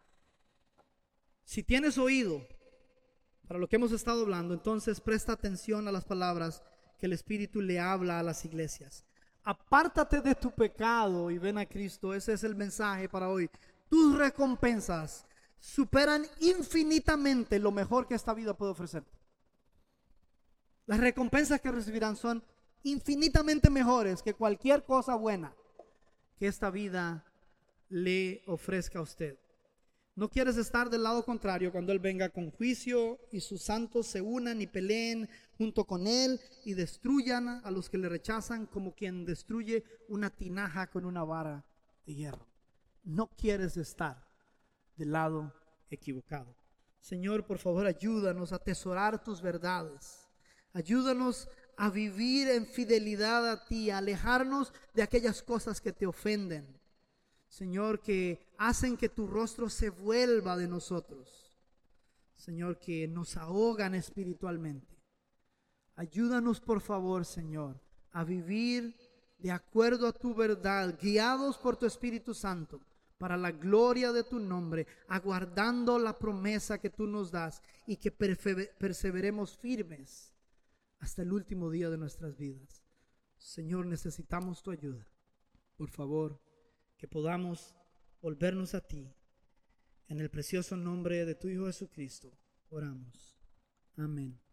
Speaker 1: Si tienes oído para lo que hemos estado hablando, entonces presta atención a las palabras que el Espíritu le habla a las iglesias. Apártate de tu pecado y ven a Cristo. Ese es el mensaje para hoy. Tus recompensas superan infinitamente lo mejor que esta vida puede ofrecer. Las recompensas que recibirán son infinitamente mejores que cualquier cosa buena que esta vida le ofrezca a usted. No quieres estar del lado contrario cuando Él venga con juicio y sus santos se unan y peleen junto con Él y destruyan a los que le rechazan como quien destruye una tinaja con una vara de hierro. No quieres estar del lado equivocado. Señor, por favor, ayúdanos a atesorar tus verdades. Ayúdanos a vivir en fidelidad a ti, a alejarnos de aquellas cosas que te ofenden. Señor, que hacen que tu rostro se vuelva de nosotros. Señor, que nos ahogan espiritualmente. Ayúdanos, por favor, Señor, a vivir de acuerdo a tu verdad, guiados por tu Espíritu Santo, para la gloria de tu nombre, aguardando la promesa que tú nos das y que perseveremos firmes hasta el último día de nuestras vidas. Señor, necesitamos tu ayuda. Por favor, que podamos volvernos a ti. En el precioso nombre de tu Hijo Jesucristo, oramos. Amén.